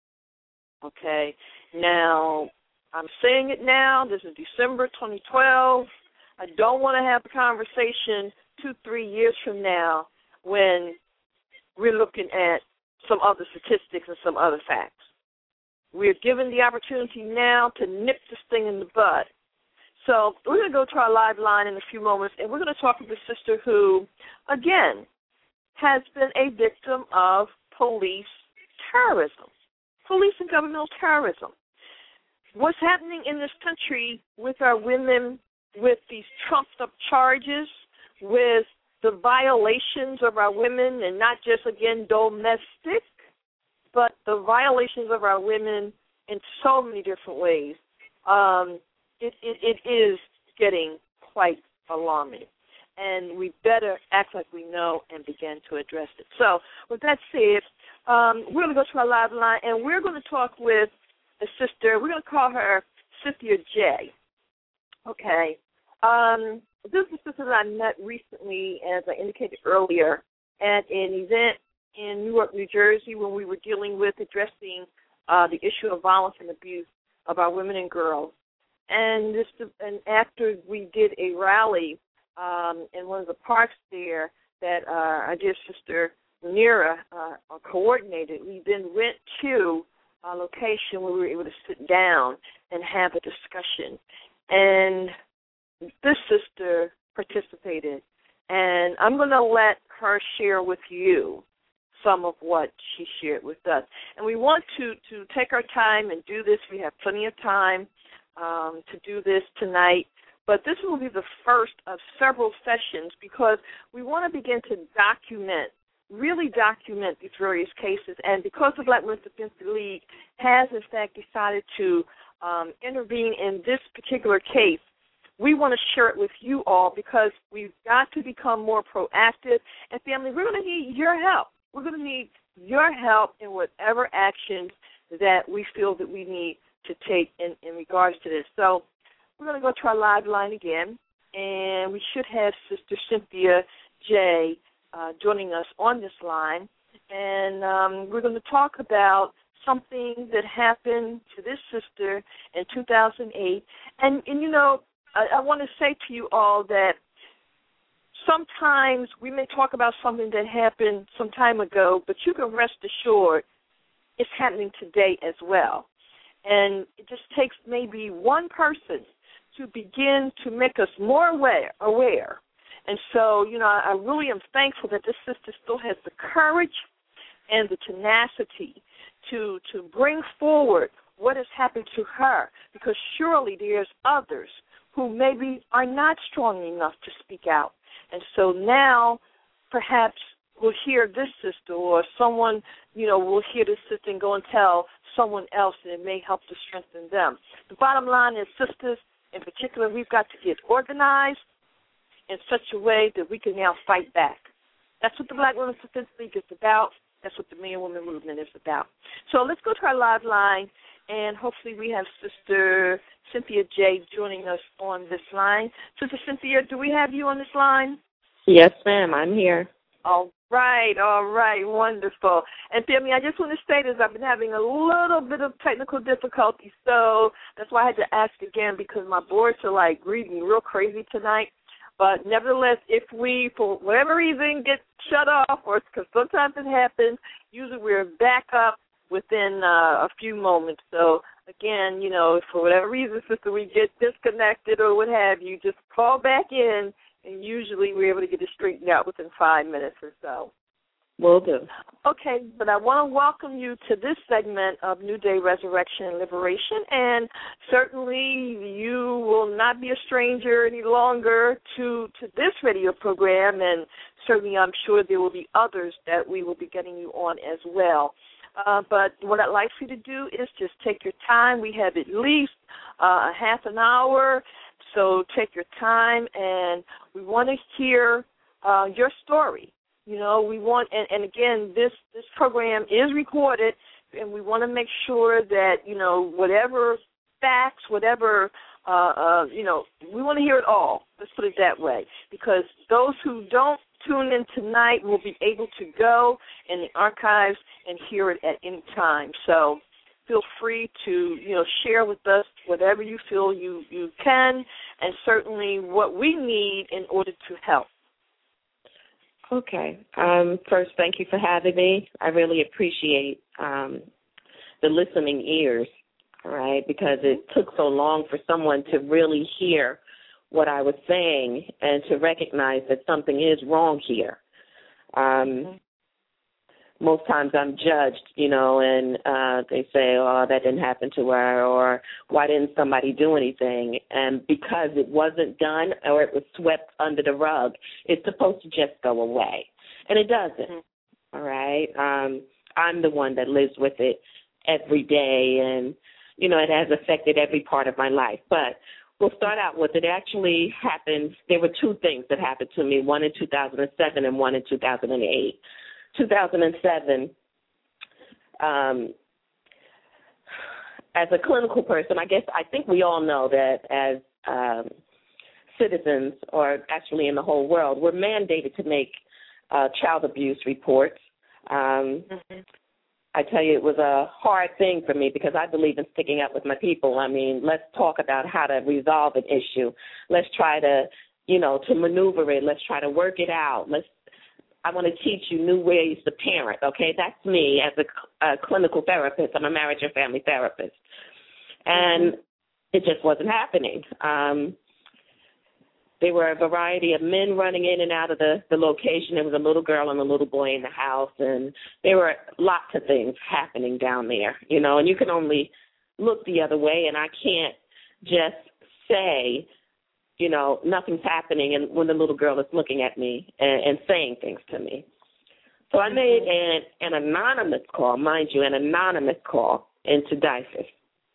Okay? Now, I'm saying it now. This is December twenty twelve. I don't want to have a conversation two, three years from now when we're looking at some other statistics and some other facts. We're given the opportunity now to nip this thing in the bud. So we're going to go to our live line in a few moments, and we're going to talk with a sister who, again, has been a victim of police terrorism, police and governmental terrorism. What's happening in this country with our women, with these trumped-up charges, with the violations of our women, and not just, again, domestic, but the violations of our women in so many different ways, um, it, it, it is getting quite alarming. And we better act like we know and begin to address it. So with that said, um, we're going to go to our live line, and we're going to talk with a sister. We're going to call her Cynthia J. Okay. Um, this is a sister that I met recently, as I indicated earlier, at an event in Newark, New Jersey, when we were dealing with addressing uh, the issue of violence and abuse of our women and girls. And this, and after we did a rally um, in one of the parks there that uh, our dear sister Nira uh, coordinated, we then went to a location where we were able to sit down and have a discussion. And this sister participated, and I'm going to let her share with you some of what she shared with us. And we want to, to take our time and do this. We have plenty of time um, to do this tonight. But this will be the first of several sessions because we want to begin to document, really document these various cases. And because the Black Women's Defense League has, in fact, decided to um, intervene in this particular case, we want to share it with you all because we've got to become more proactive. And, family, we're going to need your help. We're going to need your help in whatever actions that we feel that we need to take in, in regards to this. So we're going to go to our live line again, and we should have Sister Cynthia J. Uh, joining us on this line. And um, we're going to talk about something that happened to this sister in two thousand eight. And, and you know, I, I want to say to you all that sometimes we may talk about something that happened some time ago, but you can rest assured it's happening today as well. And it just takes maybe one person to begin to make us more aware. aware. And so, you know, I really am thankful that this sister still has the courage and the tenacity to to bring forward what has happened to her, because surely there's others who maybe are not strong enough to speak out. And so now perhaps we'll hear this sister or someone, you know, will hear this sister and go and tell someone else, and it may help to strengthen them. The bottom line is, sisters, in particular, we've got to get organized in such a way that we can now fight back. That's what the Black Women's Defense League is about. That's what the Man Woman Movement is about. So let's go to our live line, and hopefully we have Sister Cynthia J. joining us on this line. Sister Cynthia, do we have you on this line? Yes, ma'am, I'm here. All right, all right, wonderful. And family, I just want to say this, I've been having a little bit of technical difficulty, so that's why I had to ask again, because my boards are like reading real crazy tonight. But nevertheless, if we, for whatever reason, get shut off, or because sometimes it happens, usually we're back up within uh, a few moments. So, again, you know, for whatever reason, sister, we get disconnected or what have you, just call back in, and usually we're able to get it straightened out within five minutes or so. Will do. Okay, but I want to welcome you to this segment of New Day Resurrection and Liberation, and certainly you will not be a stranger any longer to, to this radio program, and certainly I'm sure there will be others that we will be getting you on as well. Uh, but what I'd like for you to do is just take your time. We have at least uh, a half an hour, so take your time, and we want to hear uh, your story. You know, we want, and, and again, this, this program is recorded, and we want to make sure that, you know, whatever facts, whatever, uh, uh, you know, we want to hear it all. Let's put it that way, because those who don't tune in tonight will be able to go in the archives and hear it at any time. So feel free to, you know, share with us whatever you feel you, you can, and certainly what we need in order to help. Okay. Um, first, thank you for having me. I really appreciate um, the listening ears, all right, because it took so long for someone to really hear what I was saying and to recognize that something is wrong here. Um, mm-hmm. Most times I'm judged, you know, and uh, they say, oh, that didn't happen to her, or why didn't somebody do anything? And because it wasn't done or it was swept under the rug, it's supposed to just go away. And it doesn't, mm-hmm. all right? Um, I'm the one that lives with it every day, and, you know, it has affected every part of my life. But we'll start out with it. It actually happened. There were two things that happened to me, one in two thousand seven and one in two thousand eight. two thousand seven, um, as a clinical person, I guess I think we all know that as um, citizens, or actually in the whole world, we're mandated to make uh, child abuse reports. Um, mm-hmm. I tell you, it was a hard thing for me because I believe in sticking up with my people. I mean, let's talk about how to resolve an issue. Let's try to, you know, to maneuver it. Let's try to work it out. Let's I want to teach you new ways to parent, okay? That's me as a, a clinical therapist. I'm a marriage and family therapist. And mm-hmm. it just wasn't happening. Um, there were a variety of men running in and out of the, the location. There was a little girl and a little boy in the house, and there were lots of things happening down there, you know, and you can only look the other way, and I can't just say, you know, nothing's happening and when the little girl is looking at me and, and saying things to me. So I made an, an anonymous call, mind you, an anonymous call into DYFS.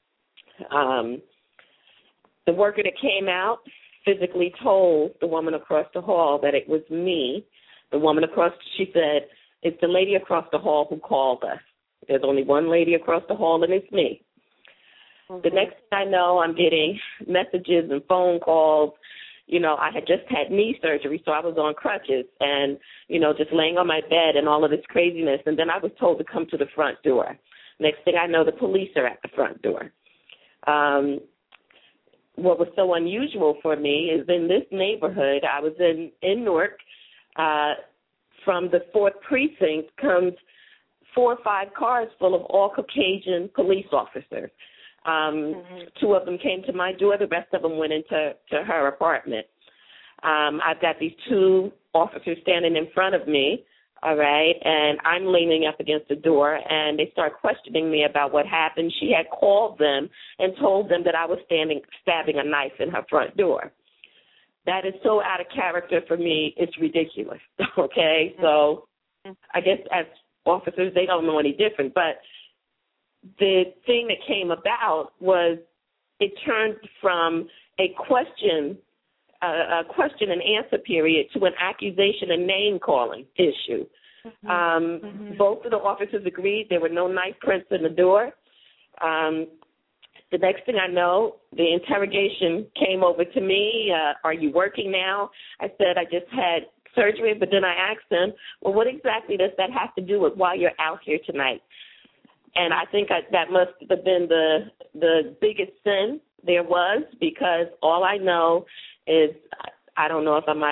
Um, the worker that came out physically told the woman across the hall that it was me. The woman across, she said, it's the lady across the hall who called us. There's only one lady across the hall, and it's me. Mm-hmm. The next thing I know, I'm getting messages and phone calls. You know, I had just had knee surgery, so I was on crutches and, you know, just laying on my bed and all of this craziness. And then I was told to come to the front door. Next thing I know, the police are at the front door. Um, what was so unusual for me is in this neighborhood, I was in, in Newark, uh, from the fourth precinct comes four or five cars full of all Caucasian police officers. Um, mm-hmm. Two of them came to my door. The rest of them went into to her apartment. Um, I've got these two officers standing in front of me, all right, and I'm leaning up against the door, and they start questioning me about what happened. She had called them and told them that I was standing, stabbing a knife in her front door. That is so out of character for me, it's ridiculous, okay? So I guess as officers, they don't know any different, but the thing that came about was it turned from a question, uh, a question and answer period to an accusation and name-calling issue. Mm-hmm. Um, mm-hmm. Both of the officers agreed there were no knife prints in the door. Um, the next thing I know, the interrogation came over to me. Uh, are you working now? I said I just had surgery, but then I asked them, well, what exactly does that have to do with why you're out here tonight? And I think I, that must have been the the biggest sin there was, because all I know is, I don't know if I'm,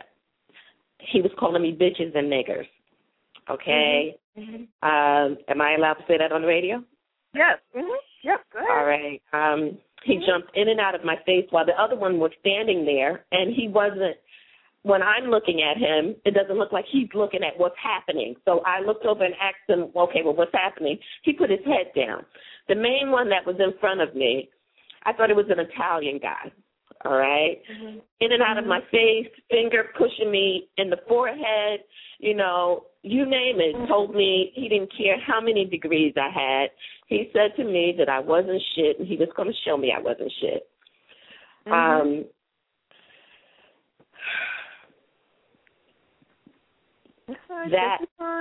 he was calling me bitches and niggers, okay? Mm-hmm. Um, am I allowed to say that on the radio? Yes. Mm-hmm. Yep, go ahead. All right. Um, he mm-hmm. jumped in and out of my face while the other one was standing there, and he wasn't, when I'm looking at him, it doesn't look like he's looking at what's happening. So I looked over and asked him, okay, well, what's happening? He put his head down. The main one that was in front of me, I thought it was an Italian guy, all right? Mm-hmm. In and out of my face, finger pushing me in the forehead, you know, you name it, mm-hmm. told me he didn't care how many degrees I had. He said to me that I wasn't shit, and he was going to show me I wasn't shit. Mm-hmm. Um That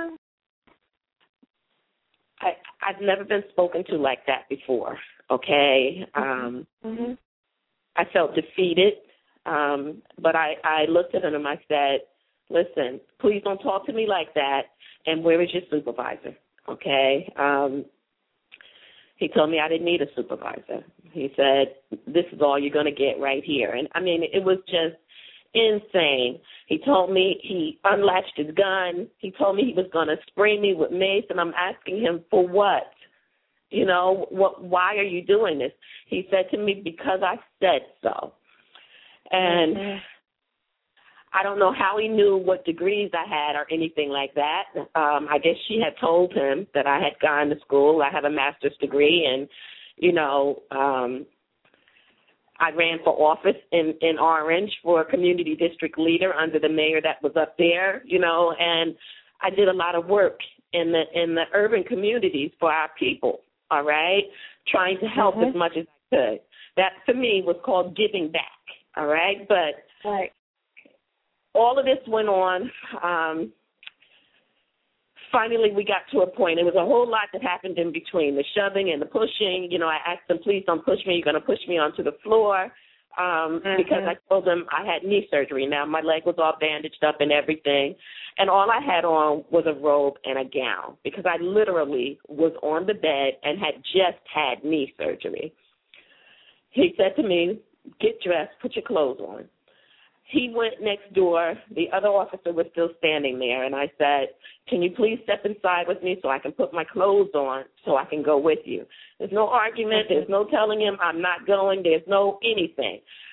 I, I've never been spoken to like that before, okay? Um, mm-hmm. I felt defeated, um, but I, I looked at him and I said, listen, please don't talk to me like that, and where is your supervisor, okay? Um, he told me I didn't need a supervisor. He said, this is all you're going to get right here. And, I mean, it was just insane. He told me he unlatched his gun. He told me he was going to spray me with mace, and I'm asking him, for what? You know, what? Why are you doing this? He said to me, because I said so. And mm-hmm. I don't know how he knew what degrees I had or anything like that. Um, I guess she had told him that I had gone to school. I have a master's degree, and, you know, um, I ran for office in, in Orange for a community district leader under the mayor that was up there, you know, and I did a lot of work in the in the urban communities for our people, all right, trying to help mm-hmm. as much as I could. That, for me, was called giving back, all right? But right. all of this went on. Um, finally, we got to a point. There was a whole lot that happened in between, the shoving and the pushing. You know, I asked them, please don't push me. You're going to push me onto the floor um, mm-hmm. because I told them I had knee surgery. Now, my leg was all bandaged up and everything, and all I had on was a robe and a gown because I literally was on the bed and had just had knee surgery. He said to me, get dressed, put your clothes on. He went next door. The other officer was still standing there, and I said, can you please step inside with me so I can put my clothes on so I can go with you? There's no argument. There's no telling him I'm not going. There's no anything.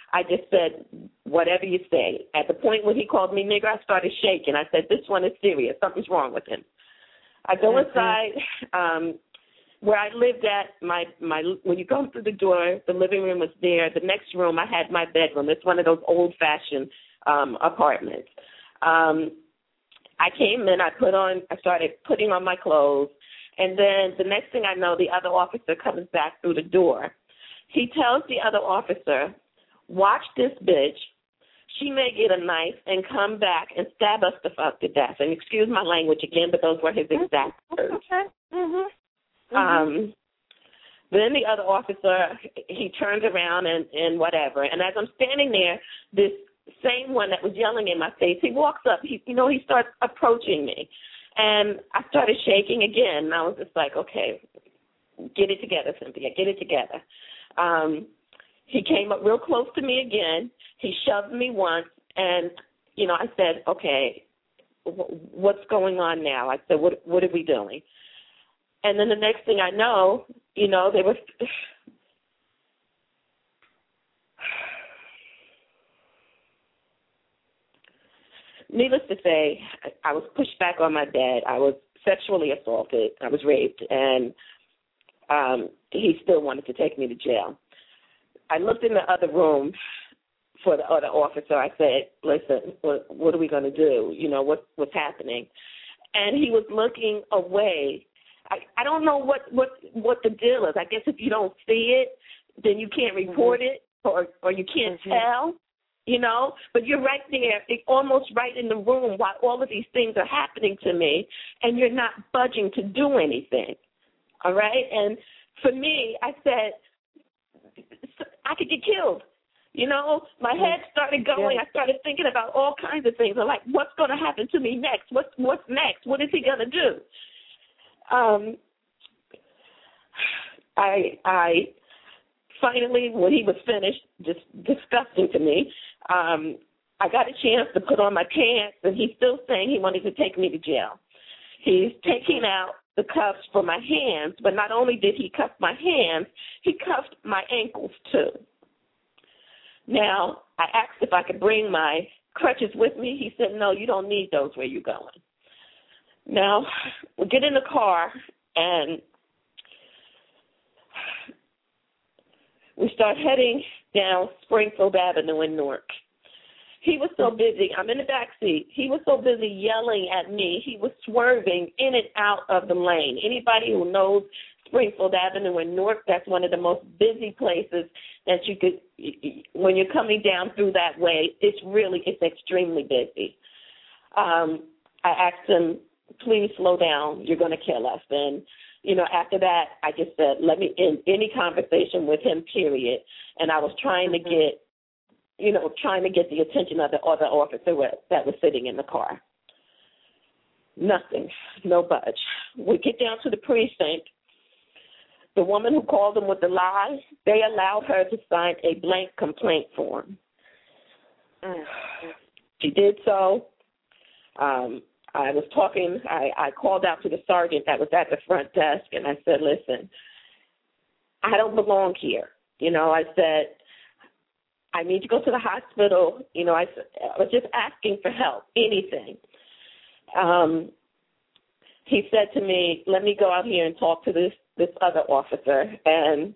I just said, whatever you say. At the point when he called me nigger, I started shaking. I said, this one is serious. Something's wrong with him. I go mm-hmm. inside. Um, where I lived at, my, my when you come through the door, the living room was there. The next room, I had my bedroom. It's one of those old-fashioned um, apartments. Um, I came in. I put on. I started putting on my clothes. And then the next thing I know, the other officer comes back through the door. He tells the other officer, watch this bitch. She may get a knife and come back and stab us the fuck to death. And excuse my language again, but those were his exact words. Okay. Mm-hmm. Mm-hmm. Um, then the other officer, he turns around and, and whatever. And as I'm standing there, this same one that was yelling in my face, he walks up. He, you know, he starts approaching me. And I started shaking again. And I was just like, okay, get it together, Cynthia, get it together. Um, he came up real close to me again. He shoved me once. And, you know, I said, okay, what's going on now? I said, what, what are we doing? And then the next thing I know, you know, they were needless to say, I was pushed back on my bed. I was sexually assaulted. I was raped, and um, he still wanted to take me to jail. I looked in the other room for the other officer. I said, listen, what, what are we going to do? You know, what, what's happening? And he was looking away. I, I don't know what, what, what the deal is. I guess if you don't see it, then you can't report mm-hmm. it or, or you can't mm-hmm. tell, you know. But you're right there, almost right in the room while all of these things are happening to me, and you're not budging to do anything, all right? And for me, I said, I could get killed. You know, my head started going. I started thinking about all kinds of things. I'm like, what's going to happen to me next? What's, what's next? What is he going to do? Um, I, I finally, when he was finished, just disgusting to me, um, I got a chance to put on my pants, and he's still saying he wanted to take me to jail. He's taking out the cuffs for my hands, but not only did he cuff my hands, he cuffed my ankles too. Now, I asked if I could bring my crutches with me. He said, no, you don't need those where you're going. Now, we get in the car, and we start heading down Springfield Avenue in Newark. He was so busy. I'm in the back seat. He was so busy yelling at me. He was swerving in and out of the lane. Anybody who knows Springfield Avenue in Newark, that's one of the most busy places that you could, when you're coming down through that way, it's really, it's extremely busy. Um, I asked him, please slow down. You're going to kill us. And, you know, after that, I just said, let me end any conversation with him, period. And I was trying mm-hmm. to get, you know, trying to get the attention of the other officer that was sitting in the car. Nothing. No budge. We get down to the precinct. The woman who called them with the lie, they allowed her to sign a blank complaint form. Mm-hmm. She did so. Um, I was talking, I, I called out to the sergeant that was at the front desk, and I said, listen, I don't belong here. You know, I said, I need to go to the hospital. You know, I, I was just asking for help, anything. Um, he said to me, let me go out here and talk to this, this other officer. And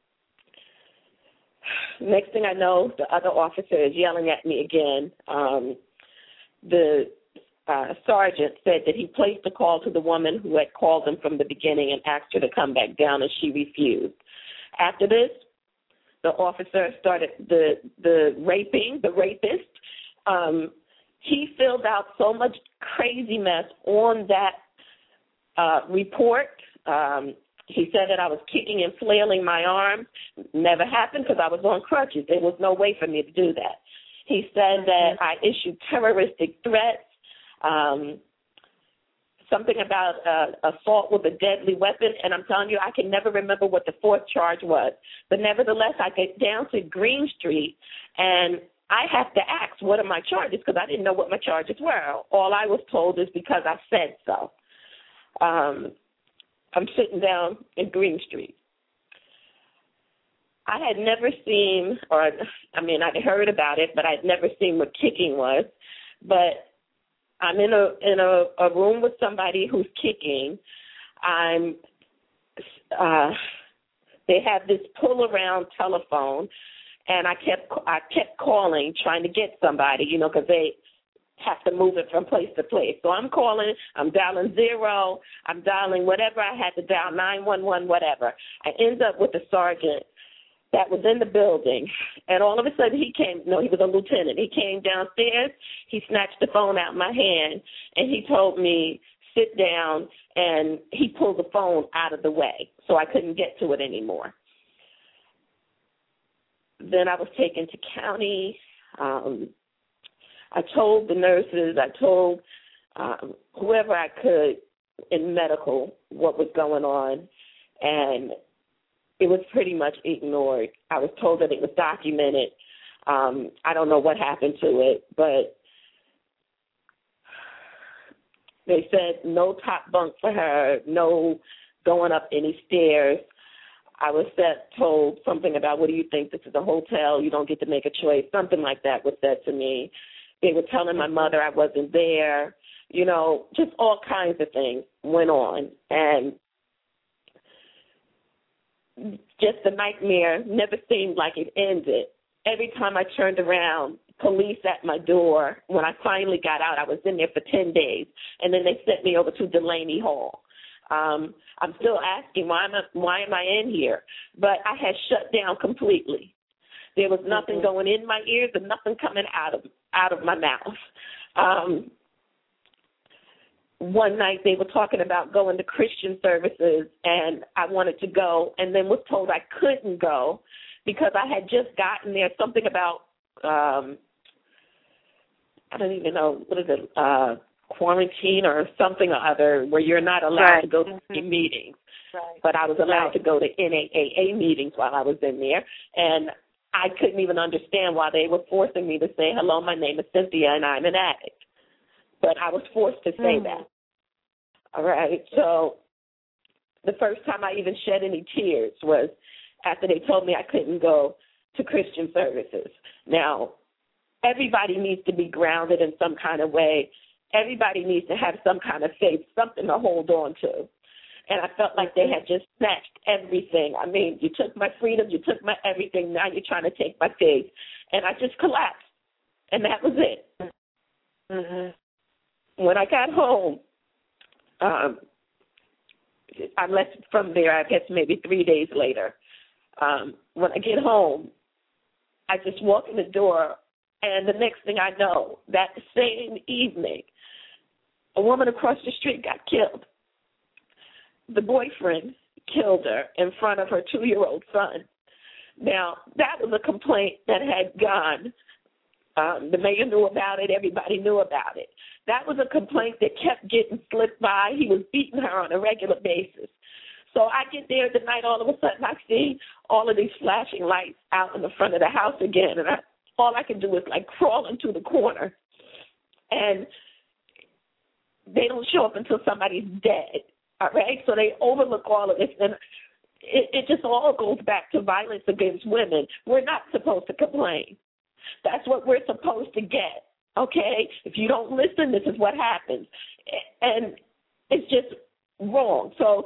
next thing I know, the other officer is yelling at me again. Um, the Uh, sergeant said that he placed a call to the woman who had called him from the beginning and asked her to come back down, and she refused. After this, the officer started the the raping, the rapist. Um, he filled out so much crazy mess on that uh, report. Um, he said that I was kicking and flailing my arms. Never happened because I was on crutches. There was no way for me to do that. He said that I issued terroristic threats. Um, something about uh, assault with a deadly weapon, and I'm telling you, I can never remember what the fourth charge was. But nevertheless, I get down to Green Street, and I have to ask, what are my charges? Because I didn't know what my charges were. All I was told is because I said so. Um, I'm sitting down in Green Street. I had never seen, or I mean, I'd heard about it, but I'd never seen what kicking was. But I'm in a in a, a room with somebody who's kicking. I'm. Uh, they have this pull around telephone, and I kept I kept calling, trying to get somebody, you know, because they have to move it from place to place. So I'm calling, I'm dialing zero, I'm dialing whatever I had to dial, nine one one, whatever. I end up with a sergeant that was in the building, and all of a sudden he came, no, he was a lieutenant. He came downstairs, he snatched the phone out of my hand, and he told me, sit down, and he pulled the phone out of the way so I couldn't get to it anymore. Then I was taken to county. Um, I told the nurses, I told um, whoever I could in medical what was going on, and it was pretty much ignored. I was told that it was documented. Um, I don't know what happened to it, but they said no top bunk for her, no going up any stairs. I was set, told something about, what do you think, this is a hotel, you don't get to make a choice, something like that was said to me. They were telling my mother I wasn't there, you know, just all kinds of things went on. And just the nightmare never seemed like it ended. Every time I turned around, police at my door. When I finally got out, I was in there for ten days, and then they sent me over to Delaney Hall. Um, I'm still asking, why am I, why am I in here? But I had shut down completely. There was nothing mm-hmm. going in my ears and nothing coming out of out of my mouth. Um, one night they were talking about going to Christian services, and I wanted to go, and then was told I couldn't go because I had just gotten there, something about, um, I don't even know, what is it, uh, quarantine or something or other, where you're not allowed right. to go to mm-hmm. meetings. Right. But I was allowed right. to go to N double A A meetings while I was in there, and I couldn't even understand why they were forcing me to say, hello, my name is Cynthia, and I'm an addict. But I was forced to say mm-hmm. that. All right, so the first time I even shed any tears was after they told me I couldn't go to Christian services. Now, everybody needs to be grounded in some kind of way. Everybody needs to have some kind of faith, something to hold on to. And I felt like they had just snatched everything. I mean, you took my freedom, you took my everything, now you're trying to take my faith. And I just collapsed, and that was it. Mm-hmm. When I got home, um, I left from there, I guess maybe three days later. Um, when I get home, I just walk in the door, and the next thing I know, that same evening, a woman across the street got killed. The boyfriend killed her in front of her two-year-old son. Now, that was a complaint that had gone. Um, the mayor knew about it. Everybody knew about it. That was a complaint that kept getting slipped by. He was beating her on a regular basis. So I get there the night, all of a sudden I see all of these flashing lights out in the front of the house again, and I, all I can do is, like, crawl into the corner. And they don't show up until somebody's dead. All right, so they overlook all of this, and it, it just all goes back to violence against women. We're not supposed to complain. That's what we're supposed to get, okay? If you don't listen, this is what happens. And it's just wrong. So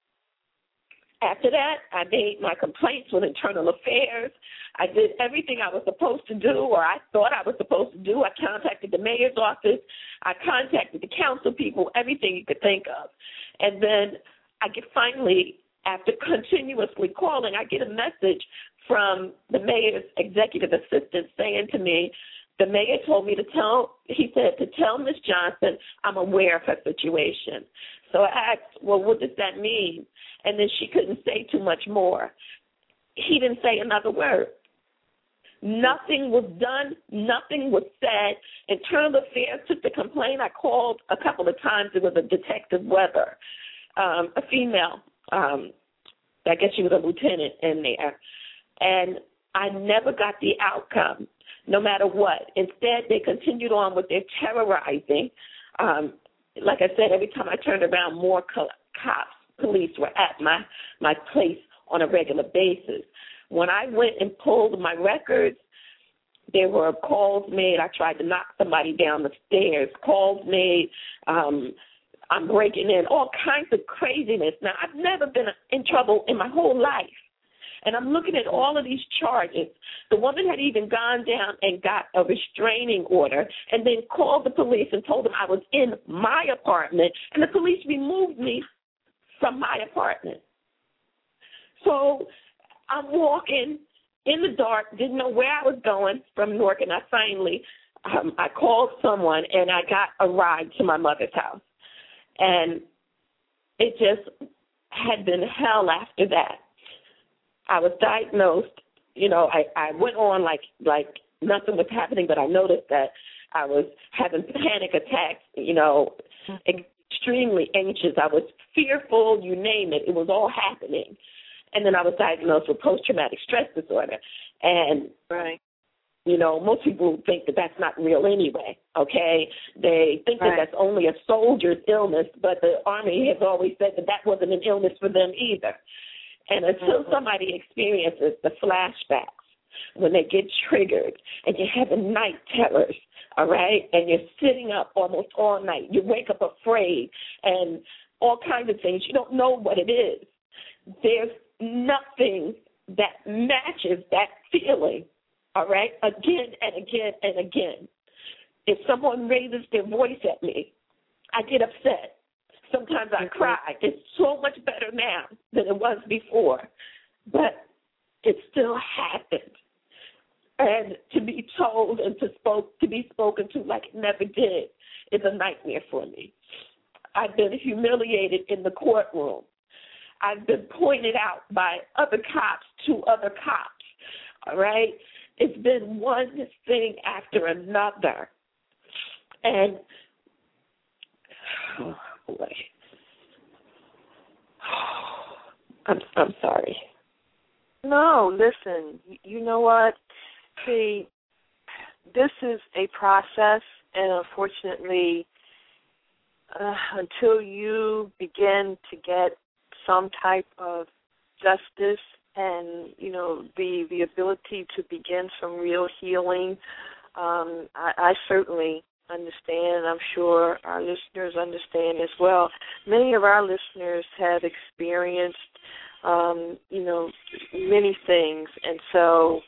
after that, I made my complaints with Internal Affairs. I did everything I was supposed to do, or I thought I was supposed to do. I contacted the mayor's office. I contacted the council people, everything you could think of. And then I get finally, after continuously calling, I get a message from the mayor's executive assistant saying to me, the mayor told me to tell, he said, to tell Miz Johnson I'm aware of her situation. So I asked, well, what does that mean? And then she couldn't say too much more. He didn't say another word. Nothing was done. Nothing was said. Internal Affairs took the complaint. I called a couple of times. It was a Detective Weather, um, a female. Um, I guess she was a lieutenant in there. And I never got the outcome, no matter what. Instead, they continued on with their terrorizing. Um, like I said, every time I turned around, more co- cops, police were at my, my place on a regular basis. When I went and pulled my records, there were calls made. I tried to knock somebody down the stairs. Calls made. Um, I'm breaking in. All kinds of craziness. Now, I've never been in trouble in my whole life. And I'm looking at all of these charges. The woman had even gone down and got a restraining order and then called the police and told them I was in my apartment, and the police removed me from my apartment. So I'm walking in the dark, didn't know where I was going from Newark, and I finally, um, I called someone, and I got a ride to my mother's house. And it just had been hell after that. I was diagnosed, you know, I, I went on like like nothing was happening, but I noticed that I was having panic attacks, you know, extremely anxious. I was fearful, you name it. It was all happening. And then I was diagnosed with post-traumatic stress disorder. And, right. you know, most people think that that's not real anyway, okay? They think right. that that's only a soldier's illness, but the Army has always said that that wasn't an illness for them either. And until somebody experiences the flashbacks, when they get triggered and you're having night terrors, all right, and you're sitting up almost all night, you wake up afraid and all kinds of things, you don't know what it is. There's nothing that matches that feeling, all right, again and again and again. If someone raises their voice at me, I get upset. Sometimes I cry. It's so much better now than it was before, but it still happened. And to be told and to spoke to be spoken to like it never did is a nightmare for me. I've been humiliated in the courtroom. I've been pointed out by other cops to other cops. All right, it's been one thing after another, and. Oh, boy. I'm I'm sorry. No, listen. You know what? See, this is a process, and unfortunately, uh, until you begin to get some type of justice and you know the the ability to begin some real healing, um, I, I certainly. understand, and I'm sure our listeners understand as well. Many of our listeners have experienced, um, you know, many things, and so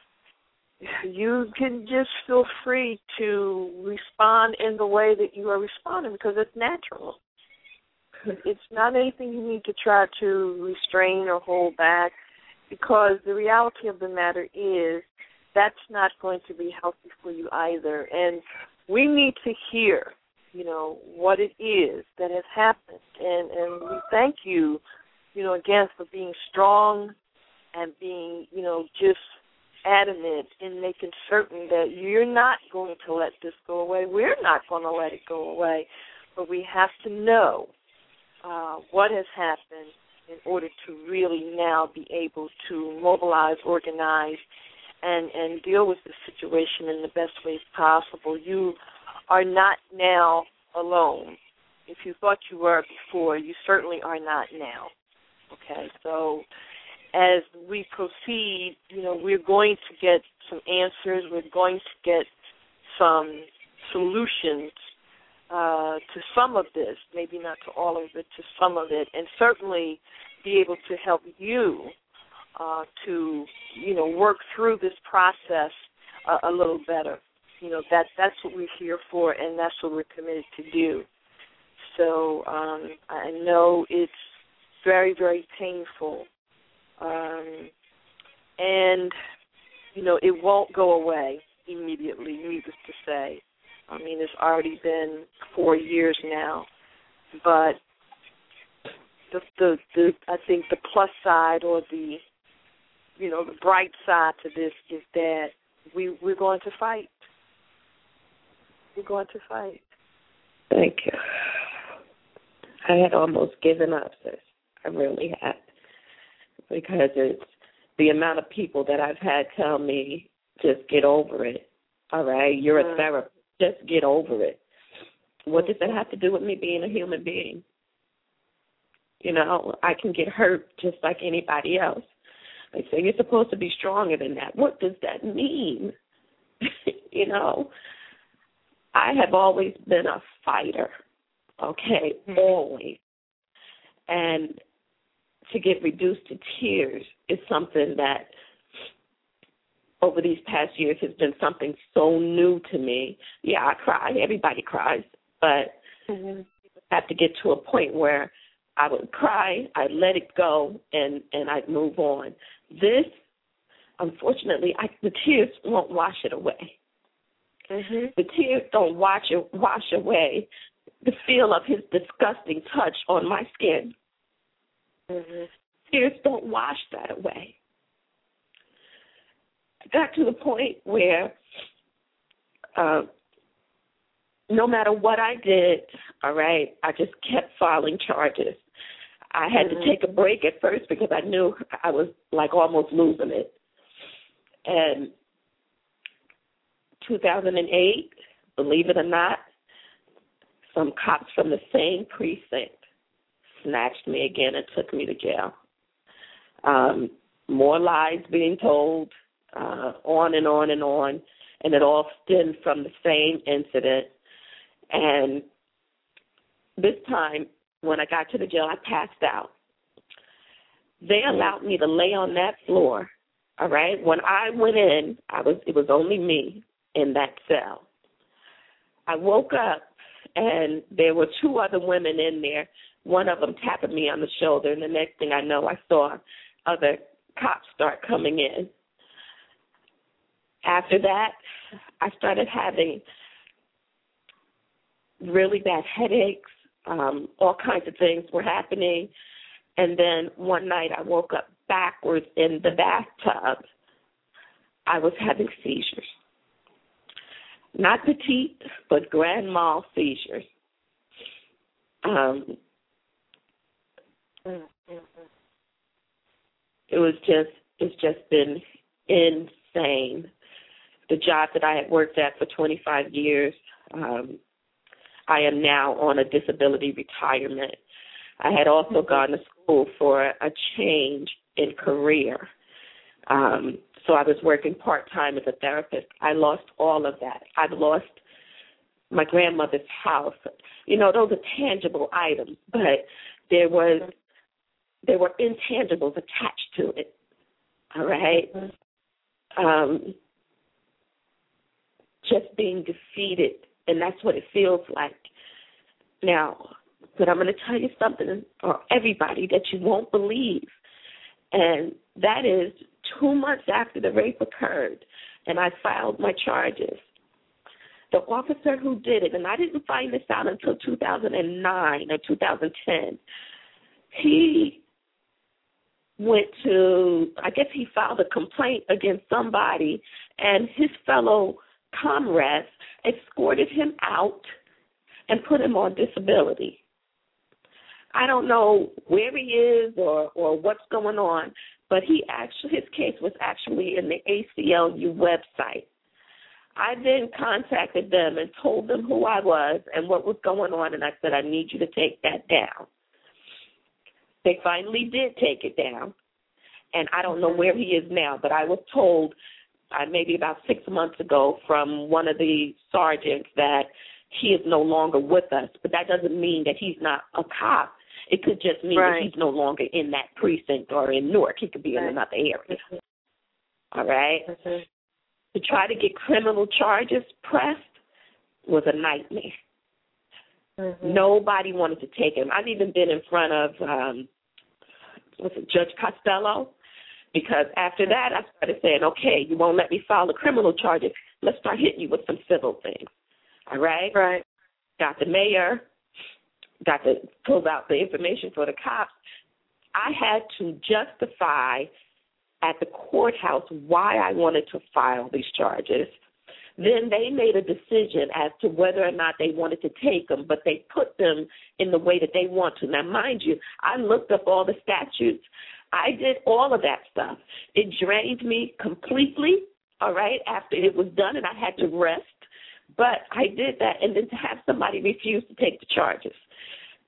you can just feel free to respond in the way that you are responding because it's natural. It's not anything you need to try to restrain or hold back because the reality of the matter is that's not going to be healthy for you either, and we need to hear, you know, what it is that has happened. And, and we thank you, you know, again, for being strong and being, you know, just adamant in making certain that you're not going to let this go away. We're not going to let it go away. But we have to know uh, what has happened in order to really now be able to mobilize, organize, And, and deal with the situation in the best ways possible. You are not now alone. If you thought you were before, you certainly are not now. Okay, so as we proceed, you know, we're going to get some answers. We're going to get some solutions uh, to some of this, maybe not to all of it, to some of it, and certainly be able to help you Uh, to, you know, work through this process uh, a little better. You know, that that's what we're here for, and that's what we're committed to do. So um, I know it's very, very painful. Um, and, you know, it won't go away immediately, needless to say. I mean, it's already been four years now. But the, the, the I think the plus side or the You know, the bright side to this is that we, we're going to fight. We're going to fight. Thank you. I had almost given up, sis. I really had. Because it's the amount of people that I've had tell me, just get over it. All right? You're mm-hmm. a therapist. Just get over it. What does that have to do with me being a human being? You know, I can get hurt just like anybody else. They say you're supposed to be stronger than that. What does that mean? You know, I have always been a fighter, okay, mm-hmm. always. And to get reduced to tears is something that over these past years has been something so new to me. Yeah, I cry. Everybody cries. But mm-hmm. I have to get to a point where I would cry, I'd let it go, and, and I'd move on. This, unfortunately, I, the tears won't wash it away. Mm-hmm. The tears don't wash, it, wash away the feel of his disgusting touch on my skin. Mm-hmm. Tears don't wash that away. I got to the point where uh, no matter what I did, all right, I just kept filing charges. I had mm-hmm. to take a break at first because I knew I was like almost losing it. And two thousand eight, believe it or not, some cops from the same precinct snatched me again and took me to jail. Um, more lies being told, uh, on and on and on, and it all stemmed from the same incident. And this time, when I got to the jail, I passed out. They allowed me to lay on that floor, all right? When I went in, I was it was only me in that cell. I woke up, and there were two other women in there, one of them tapping me on the shoulder, and the next thing I know, I saw other cops start coming in. After that, I started having really bad headaches. Um, all kinds of things were happening. And then one night I woke up backwards in the bathtub. I was having seizures. Not petite, but grand mal seizures. Um, it was just, it's just been insane. The job that I had worked at for twenty-five years, um, I am now on a disability retirement. I had also gone to school for a change in career. Um, so I was working part-time as a therapist. I lost all of that. I've lost my grandmother's house. You know, those are tangible items, but there was there were intangibles attached to it. All right? Um, just being defeated, and that's what it feels like. Now, but I'm going to tell you something, or everybody, that you won't believe, and that is two months after the rape occurred, and I filed my charges. The officer who did it, and I didn't find this out until two thousand nine or two thousand ten, he went to, I guess he filed a complaint against somebody, and his fellow comrades escorted him out and put him on disability. I don't know where he is or, or what's going on, but he actually his case was actually in the A C L U website. I then contacted them and told them who I was and what was going on, and I said, I need you to take that down. They finally did take it down, and I don't know where he is now, but I was told uh, maybe about six months ago from one of the sergeants that he is no longer with us, but that doesn't mean that he's not a cop. It could just mean right. that he's no longer in that precinct or in Newark. He could be right. in another area. Mm-hmm. All right? Mm-hmm. To try to get criminal charges pressed was a nightmare. Mm-hmm. Nobody wanted to take him. I've even been in front of, um, what's it, Judge Costello, because after that I started saying, okay, you won't let me file the criminal charges. Let's start hitting you with some civil things. All right? Right. Got the mayor, got to pull out the information for the cops. I had to justify at the courthouse why I wanted to file these charges. Then they made a decision as to whether or not they wanted to take them, but they put them in the way that they want to. Now, mind you, I looked up all the statutes. I did all of that stuff. It drained me completely, all right, after it was done, and I had to rest. But I did that, and then to have somebody refuse to take the charges.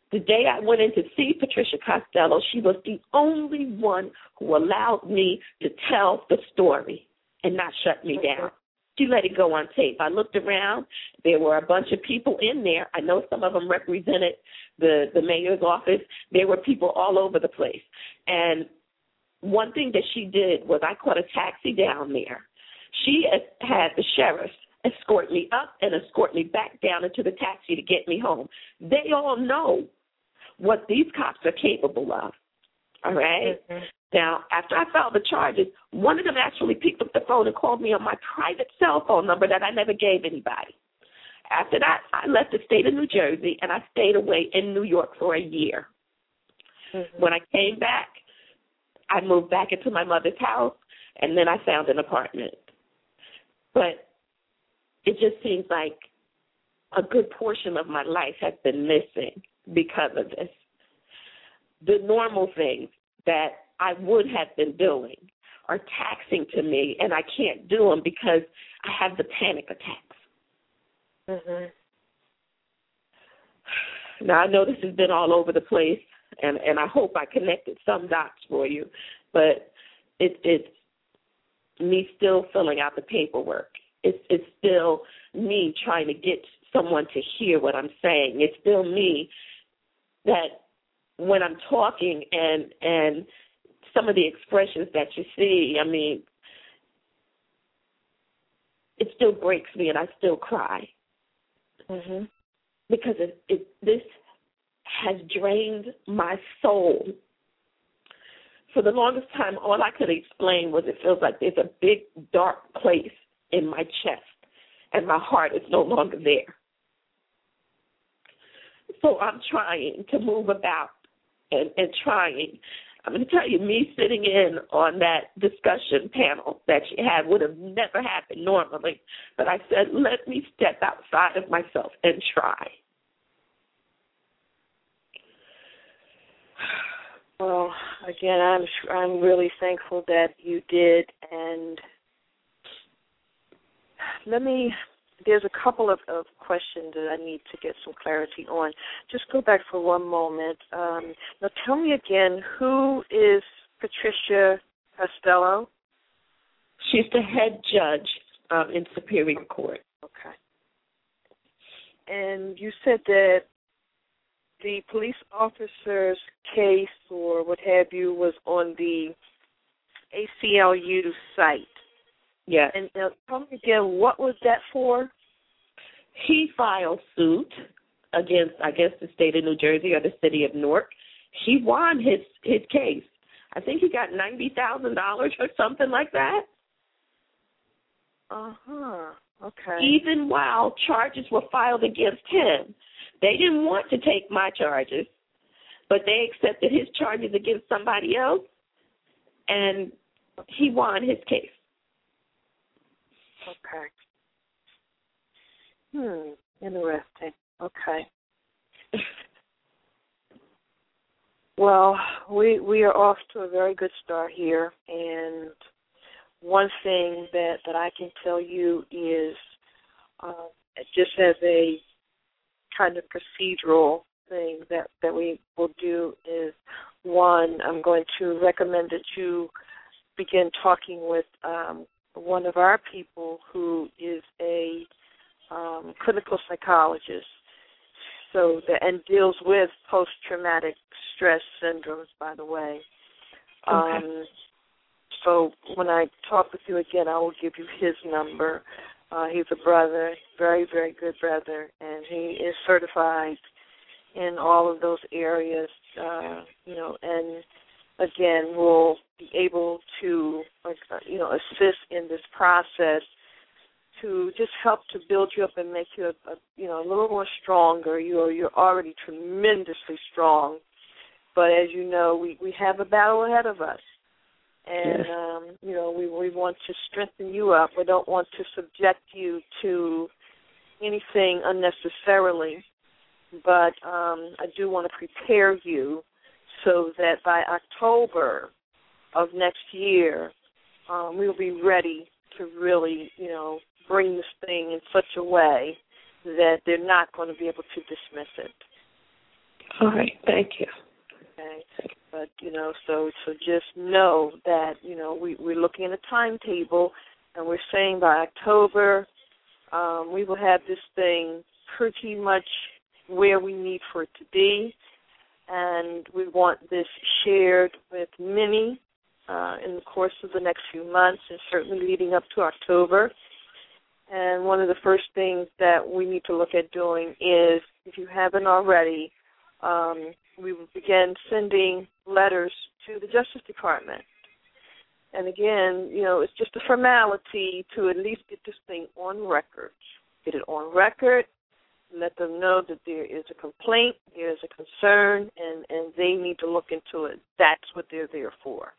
The day I went in to see Patricia Costello, she was the only one who allowed me to tell the story and not shut me down. She let it go on tape. I looked around. There were a bunch of people in there. I know some of them represented the, the mayor's office. There were people all over the place. And one thing that she did was I caught a taxi down there. She had the sheriff escort me up and escort me back down into the taxi to get me home. They all know what these cops are capable of, all right? Mm-hmm. Now, after I filed the charges, one of them actually picked up the phone and called me on my private cell phone number that I never gave anybody. After that, I left the state of New Jersey, and I stayed away in New York for a year. Mm-hmm. When I came back, I moved back into my mother's house, and then I found an apartment. But it just seems like a good portion of my life has been missing because of this. The normal things that I would have been doing are taxing to me, and I can't do them because I have the panic attacks. Mm-hmm. Now, I know this has been all over the place, and, and I hope I connected some dots for you, but it, it's me still filling out the paperwork. It's, it's still me trying to get someone to hear what I'm saying. It's still me that when I'm talking and and some of the expressions that you see, I mean, it still breaks me and I still cry. Mm-hmm. Because it, it, this has drained my soul. For the longest time, all I could explain was it feels like there's a big, dark place in my chest, and my heart is no longer there. So I'm trying to move about and, and trying. I'm going to tell you, me sitting in on that discussion panel that she had would have never happened normally. But I said, let me step outside of myself and try. Well, again, I'm I'm really thankful that you did, and let me. There's a couple of, of questions that I need to get some clarity on. Just go back for one moment. Um, now, tell me again, who is Patricia Costello? She's the head judge um, in Superior Court. Okay. And you said that the police officer's case or what have you was on the A C L U site. Yes. And uh, tell me again, what was that for? He filed suit against, I guess, the state of New Jersey or the city of Newark. He won his, his case. I think he got ninety thousand dollars or something like that. Uh-huh. Okay. Even while charges were filed against him. They didn't want to take my charges, but they accepted his charges against somebody else, and he won his case. Okay. Hmm. Interesting. Okay. Well, we we are off to a very good start here, and one thing that, that I can tell you is uh, just as a kind of procedural thing that, that we will do is, one, I'm going to recommend that you begin talking with um, one of our people who is a um, clinical psychologist, so that and deals with post-traumatic stress syndromes, by the way. Okay. Um, so when I talk with you again, I will give you his number. Uh, he's a brother, very, very good brother, and he is certified in all of those areas, uh, you know, and again, will be able to, you know, assist in this process to just help to build you up and make you, a, a, you know, a little more stronger. You're you're already tremendously strong, but as you know, we, we have a battle ahead of us, and yes. um, you know, we we want to strengthen you up. We don't want to subject you to anything unnecessarily, but um, I do want to prepare you so that by October of next year, um, we'll be ready to really, you know, bring this thing in such a way that they're not going to be able to dismiss it. All right, thank you. Okay. But, you know, so so just know that, you know, we, we're looking at a timetable, and we're saying by October um, we will have this thing pretty much where we need for it to be, and we want this shared with many uh, in the course of the next few months, and certainly leading up to October. And one of the first things that we need to look at doing is, if you haven't already, um, we will begin sending letters to the Justice Department. And again, you know, it's just a formality to at least get this thing on record. Get it on record, let them know that there is a complaint, there is a concern, and, and they need to look into it. That's what they're there for.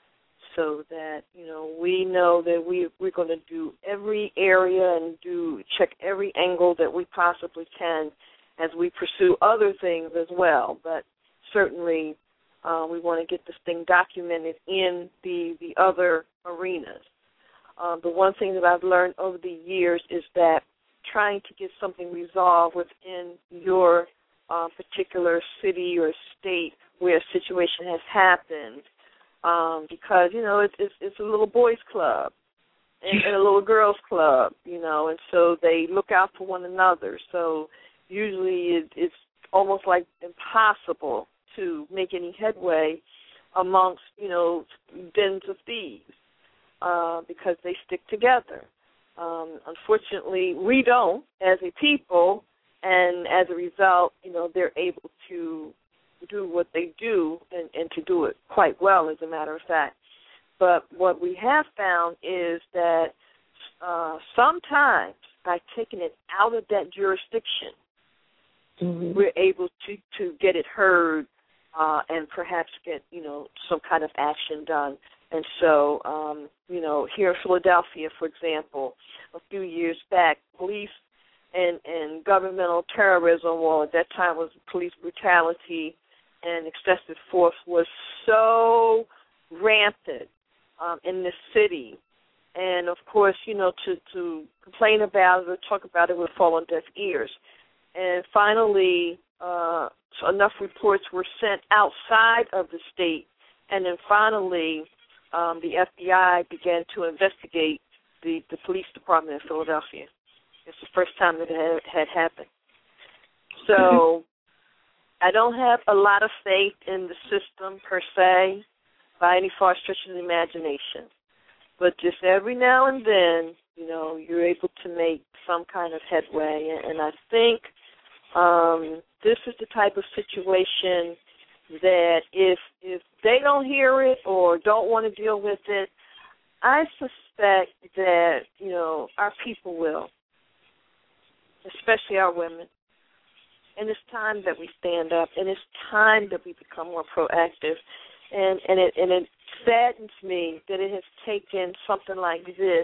So that, you know, we know that we, we're going to do every area and do check every angle that we possibly can as we pursue other things as well. But certainly uh, we want to get this thing documented in the, the other arenas. Um, the one thing that I've learned over the years is that trying to get something resolved within your uh, particular city or state where a situation has happened, um, because, you know, it's, it's, it's a little boys' club and, and a little girls' club, you know, and so they look out for one another. So usually it, it's almost like impossible to make any headway amongst, you know, dens of thieves uh, because they stick together. Um, unfortunately, we don't as a people, and as a result, you know, they're able to do what they do and, and to do it quite well, as a matter of fact. But what we have found is that uh, sometimes by taking it out of that jurisdiction, mm-hmm. we're able to, to get it heard uh, and perhaps get, you know, some kind of action done. And so, um, you know, here in Philadelphia, for example, a few years back, police and, and governmental terrorism, well, at that time was police brutality and excessive force, was so rampant um, in this city. And, of course, you know, to, to complain about it or talk about it would fall on deaf ears. And finally, uh, so enough reports were sent outside of the state, and then finally um, the F B I began to investigate the, the police department in Philadelphia. It's the first time that it had, had happened. So I don't have a lot of faith in the system per se by any far stretch of the imagination. But just every now and then, you know, you're able to make some kind of headway. And I think um, this is the type of situation that if if they don't hear it or don't want to deal with it, I suspect that, you know, our people will, especially our women. And it's time that we stand up, and it's time that we become more proactive. And and it and it saddens me that it has taken something like this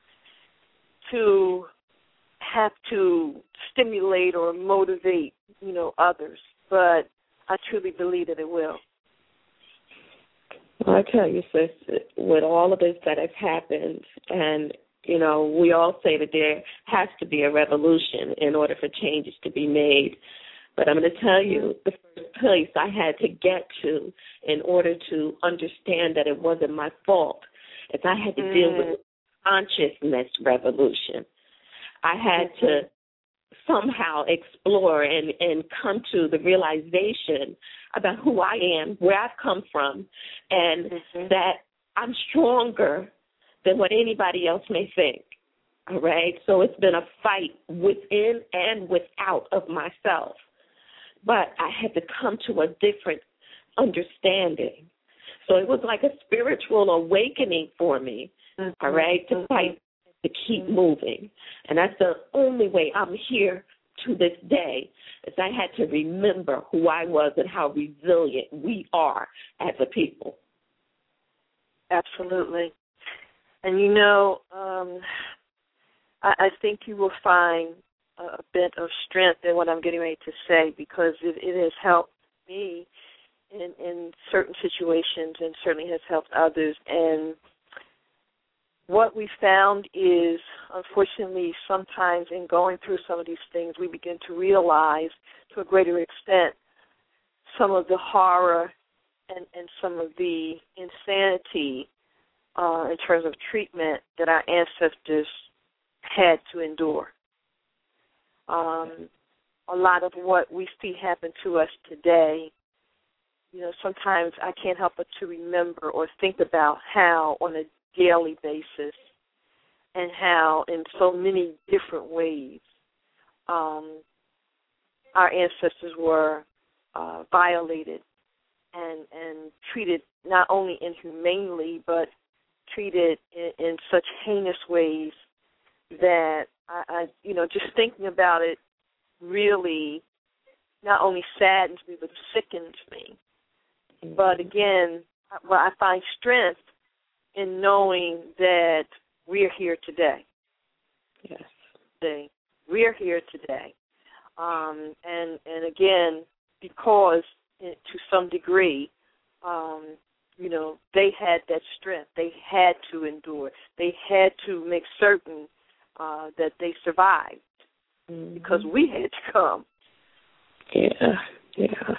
to have to stimulate or motivate, you know, others. But I truly believe that it will. Well, I tell you, sis, with all of this that has happened, and, you know, we all say that there has to be a revolution in order for changes to be made. But I'm going to tell you, the first place I had to get to in order to understand that it wasn't my fault is I had to mm. deal with consciousness revolution. I had mm-hmm. to somehow explore and, and come to the realization about who I am, where I've come from, and mm-hmm. that I'm stronger than what anybody else may think. All right? So it's been a fight within and without of myself. But I had to come to a different understanding. So it was like a spiritual awakening for me, mm-hmm. all right, to fight, to keep moving. And that's the only way I'm here to this day, is I had to remember who I was and how resilient we are as a people. Absolutely. And, you know, um, I, I think you will find a bit of strength in what I'm getting ready to say, because it, it has helped me in, in certain situations and certainly has helped others. And what we found is, unfortunately, sometimes in going through some of these things, we begin to realize to a greater extent some of the horror and, and some of the insanity uh, in terms of treatment that our ancestors had to endure. Um, a lot of what we see happen to us today, you know, sometimes I can't help but to remember or think about how on a daily basis and how in so many different ways um, our ancestors were uh, violated and, and treated not only inhumanely but treated in, in such heinous ways that I, I, you know, just thinking about it really not only saddens me but sickens me. Mm-hmm. But again, well, I find strength in knowing that we're here today. Yes. See, we're here today. Um, and, and again, because to some degree, um, you know, they had that strength. They had to endure. They had to make certain uh, that they survived mm-hmm. because we had to come. Yeah, yeah.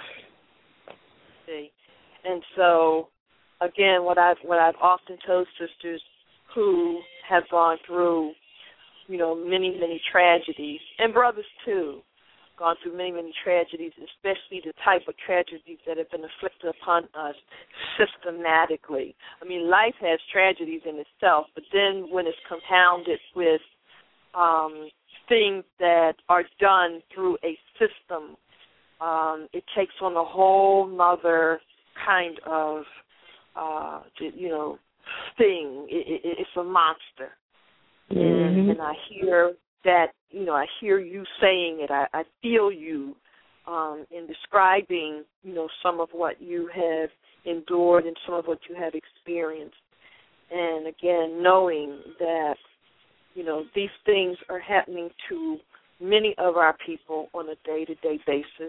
See, and so again, what I've what I've often told sisters who have gone through, you know, many many tragedies, and brothers too, gone through many many tragedies, especially the type of tragedies that have been inflicted upon us systematically. I mean, life has tragedies in itself, but then when it's compounded with um, things that are done through a system, um, it takes on a whole nother kind of, uh, you know, thing. It, it, it's a monster. Mm-hmm. And, and I hear that, you know, I hear you saying it. I, I feel you um, in describing, you know, some of what you have endured and some of what you have experienced. And, again, knowing that, you know, these things are happening to many of our people on a day-to-day basis.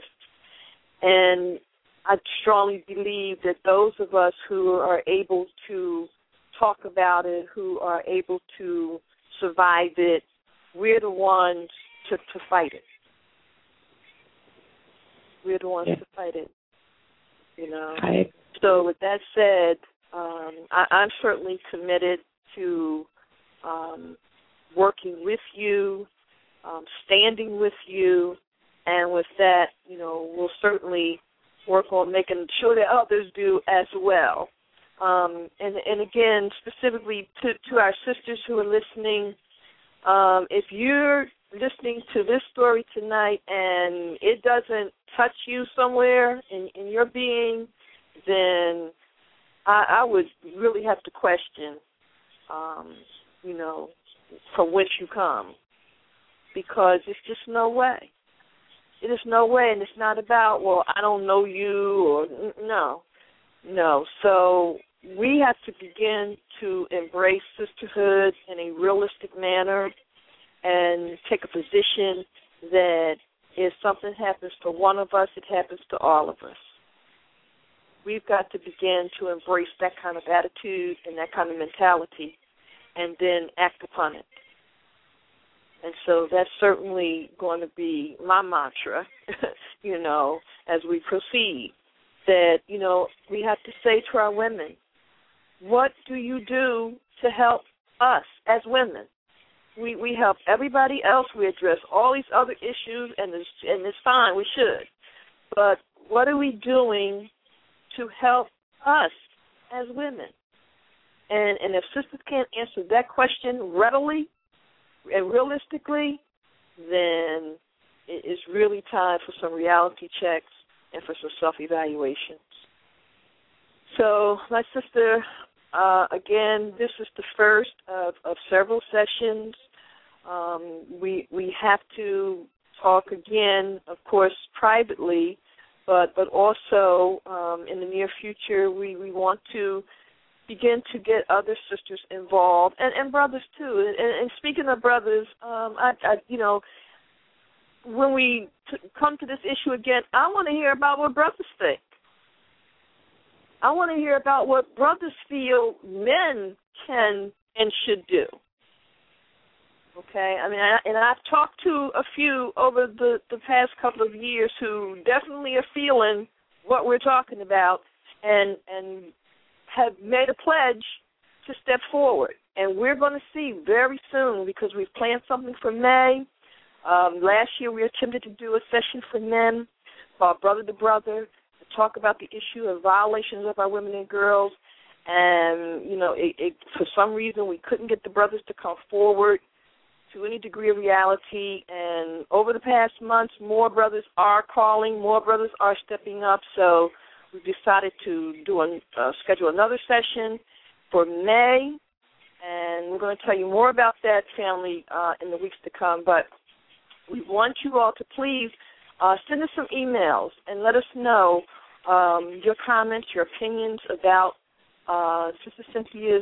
And I strongly believe that those of us who are able to talk about it, who are able to survive it, we're the ones to, to fight it. We're the ones yeah. to fight it, you know. I... So with that said, um, I, I'm certainly committed to um, working with you, um, standing with you, and with that, you know, we'll certainly work on making sure that others do as well. Um, and, and again, specifically to, to our sisters who are listening, um, if you're listening to this story tonight and it doesn't touch you somewhere in, in your being, then I, I would really have to question, um, you know, from whence you come, because it's just no way. It is no way, and it's not about, well, I don't know you, or no, no. So we have to begin to embrace sisterhood in a realistic manner and take a position that if something happens to one of us, it happens to all of us. We've got to begin to embrace that kind of attitude and that kind of mentality and then act upon it. And so that's certainly going to be my mantra, you know, as we proceed, that, you know, we have to say to our women, what do you do to help us as women? We we help everybody else. We address all these other issues, and it's, and it's fine. We should. But what are we doing to help us as women? And, and if sisters can't answer that question readily and realistically, then it is really time for some reality checks and for some self-evaluations. So, my sister, uh, again, this is the first of, of several sessions. Um, we we have to talk again, of course, privately, but but also um, in the near future, we, we want to begin to get other sisters involved, and, and brothers too. And, and speaking of brothers, um, I, I you know, when we t- come to this issue again, I want to hear about what brothers think. I want to hear about what brothers feel men can and should do. Okay, I mean, I, and I've talked to a few over the, the past couple of years who definitely are feeling what we're talking about and and have made a pledge to step forward. And we're going to see very soon, because we've planned something for May. Um, last year we attempted to do a session for men called Brother to Brother to talk about the issue of violations of our women and girls. And, you know, it, it, for some reason we couldn't get the brothers to come forward to any degree of reality. And over the past months, more brothers are calling, more brothers are stepping up. So we've decided to do a, uh, schedule another session for May. And we're going to tell you more about that, family, uh, in the weeks to come. But we want you all to please uh, send us some emails and let us know um, your comments, your opinions about uh, Sister Cynthia's,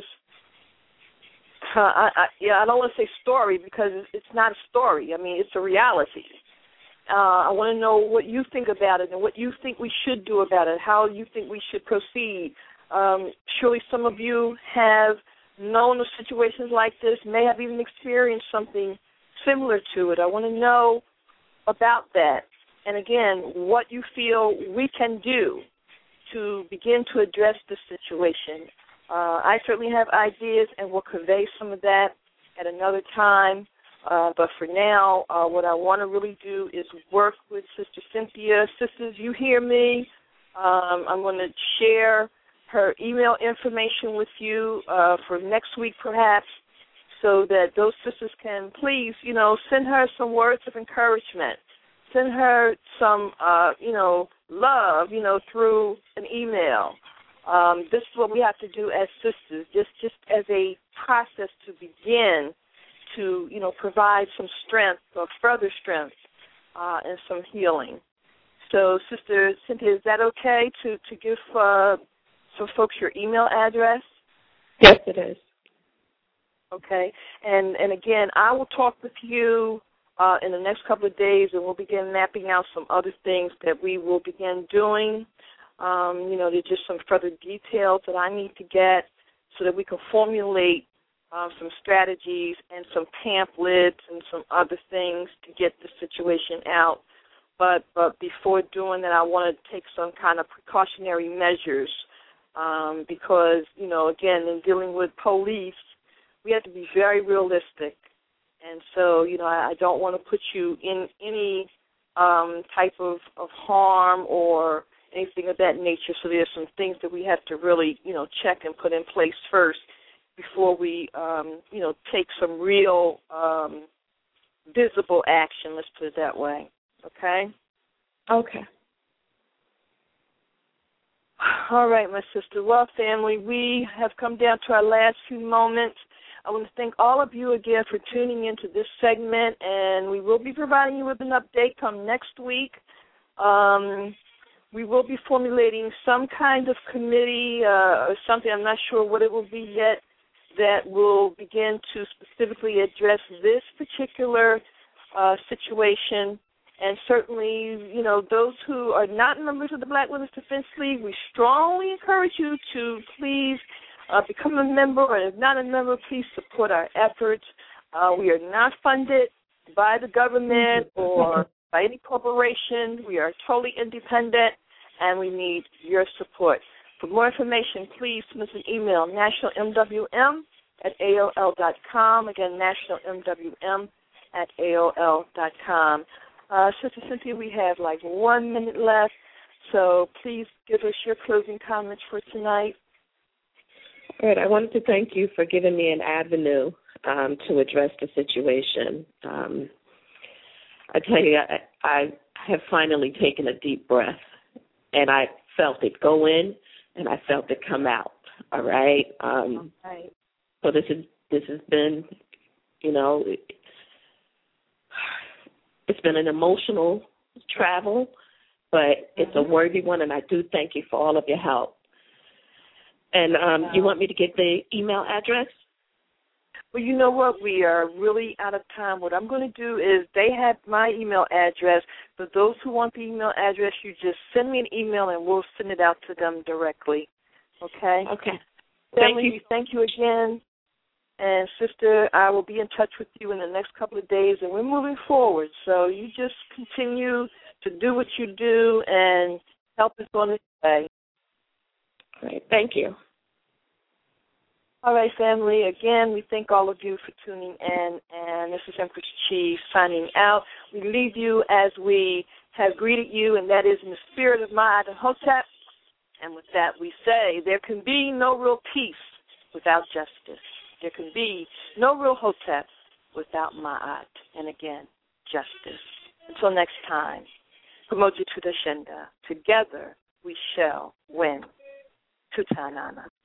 uh, I, I, yeah, I don't want to say story, because it's not a story. I mean, it's a reality. Uh, I want to know what you think about it and what you think we should do about it, how you think we should proceed. Um, surely some of you have known of situations like this, may have even experienced something similar to it. I want to know about that. And again, what you feel we can do to begin to address the situation. Uh, I certainly have ideas, and will convey some of that at another time. Uh, but for now, uh, what I want to really do is work with Sister Cynthia. Sisters, you hear me. Um, I'm going to share her email information with you uh, for next week, perhaps, so that those sisters can please, you know, send her some words of encouragement. Send her some, uh, you know, love, you know, through an email. Um, this is what we have to do as sisters, just just as a process to begin to, you know, provide some strength or further strength uh, and some healing. So, Sister Cynthia, is that okay to, to give uh, some folks your email address? Yes, it is. Okay. And, and again, I will talk with you uh, in the next couple of days, and we'll begin mapping out some other things that we will begin doing. Um, you know, there's just some further details that I need to get so that we can formulate um, some strategies and some pamphlets and some other things to get the situation out. But, but before doing that, I want to take some kind of precautionary measures um, because, you know, again, in dealing with police, we have to be very realistic. And so, you know, I, I don't want to put you in any um, type of, of harm or anything of that nature. So there's some things that we have to really, you know, check and put in place first before we, um, you know, take some real um, visible action, let's put it that way. Okay? Okay. All right, my sister. Well, family, we have come down to our last few moments. I want to thank all of you again for tuning into this segment, and we will be providing you with an update come next week. Um, we will be formulating some kind of committee uh, or something, I'm not sure what it will be yet, that will begin to specifically address this particular uh, situation. And certainly, you know, those who are not members of the Black Women's Defense League, we strongly encourage you to please uh, become a member, or if not a member, please support our efforts. Uh, we are not funded by the government or by any corporation. We are totally independent, and we need your support. For more information, please send us an email, national m w m at a o l dot com. Again, national m w m at a o l dot com. Uh, Sister Cynthia, we have like one minute left, so please give us your closing comments for tonight. All right. I wanted to thank you for giving me an avenue um, to address the situation. Um, I tell you, I, I have finally taken a deep breath, and I felt it go in, and I felt it come out. All right. Um, all right. So this is this has been, you know, it, it's been an emotional travel, but it's a worthy one, and I do thank you for all of your help. And um, you want me to get the email address? Well, you know what? We are really out of time. What I'm going to do is they have my email address. For those who want the email address, you just send me an email, and we'll send it out to them directly. Okay? Okay. Family, Thank you. Thank you again. And, Sister, I will be in touch with you in the next couple of days, and we're moving forward. So you just continue to do what you do and Help is on its way. Great. Thank you. All right, family. Again, we thank all of you for tuning in, and this is Empress Chi signing out. We leave you as we have greeted you, and that is in the spirit of Ma'at and Hotep. And with that, we say there can be no real peace without justice. There can be no real Hotep without Ma'at. And again, justice. Until next time, Pamoja to the Shenda. Together we shall win. Tutanana.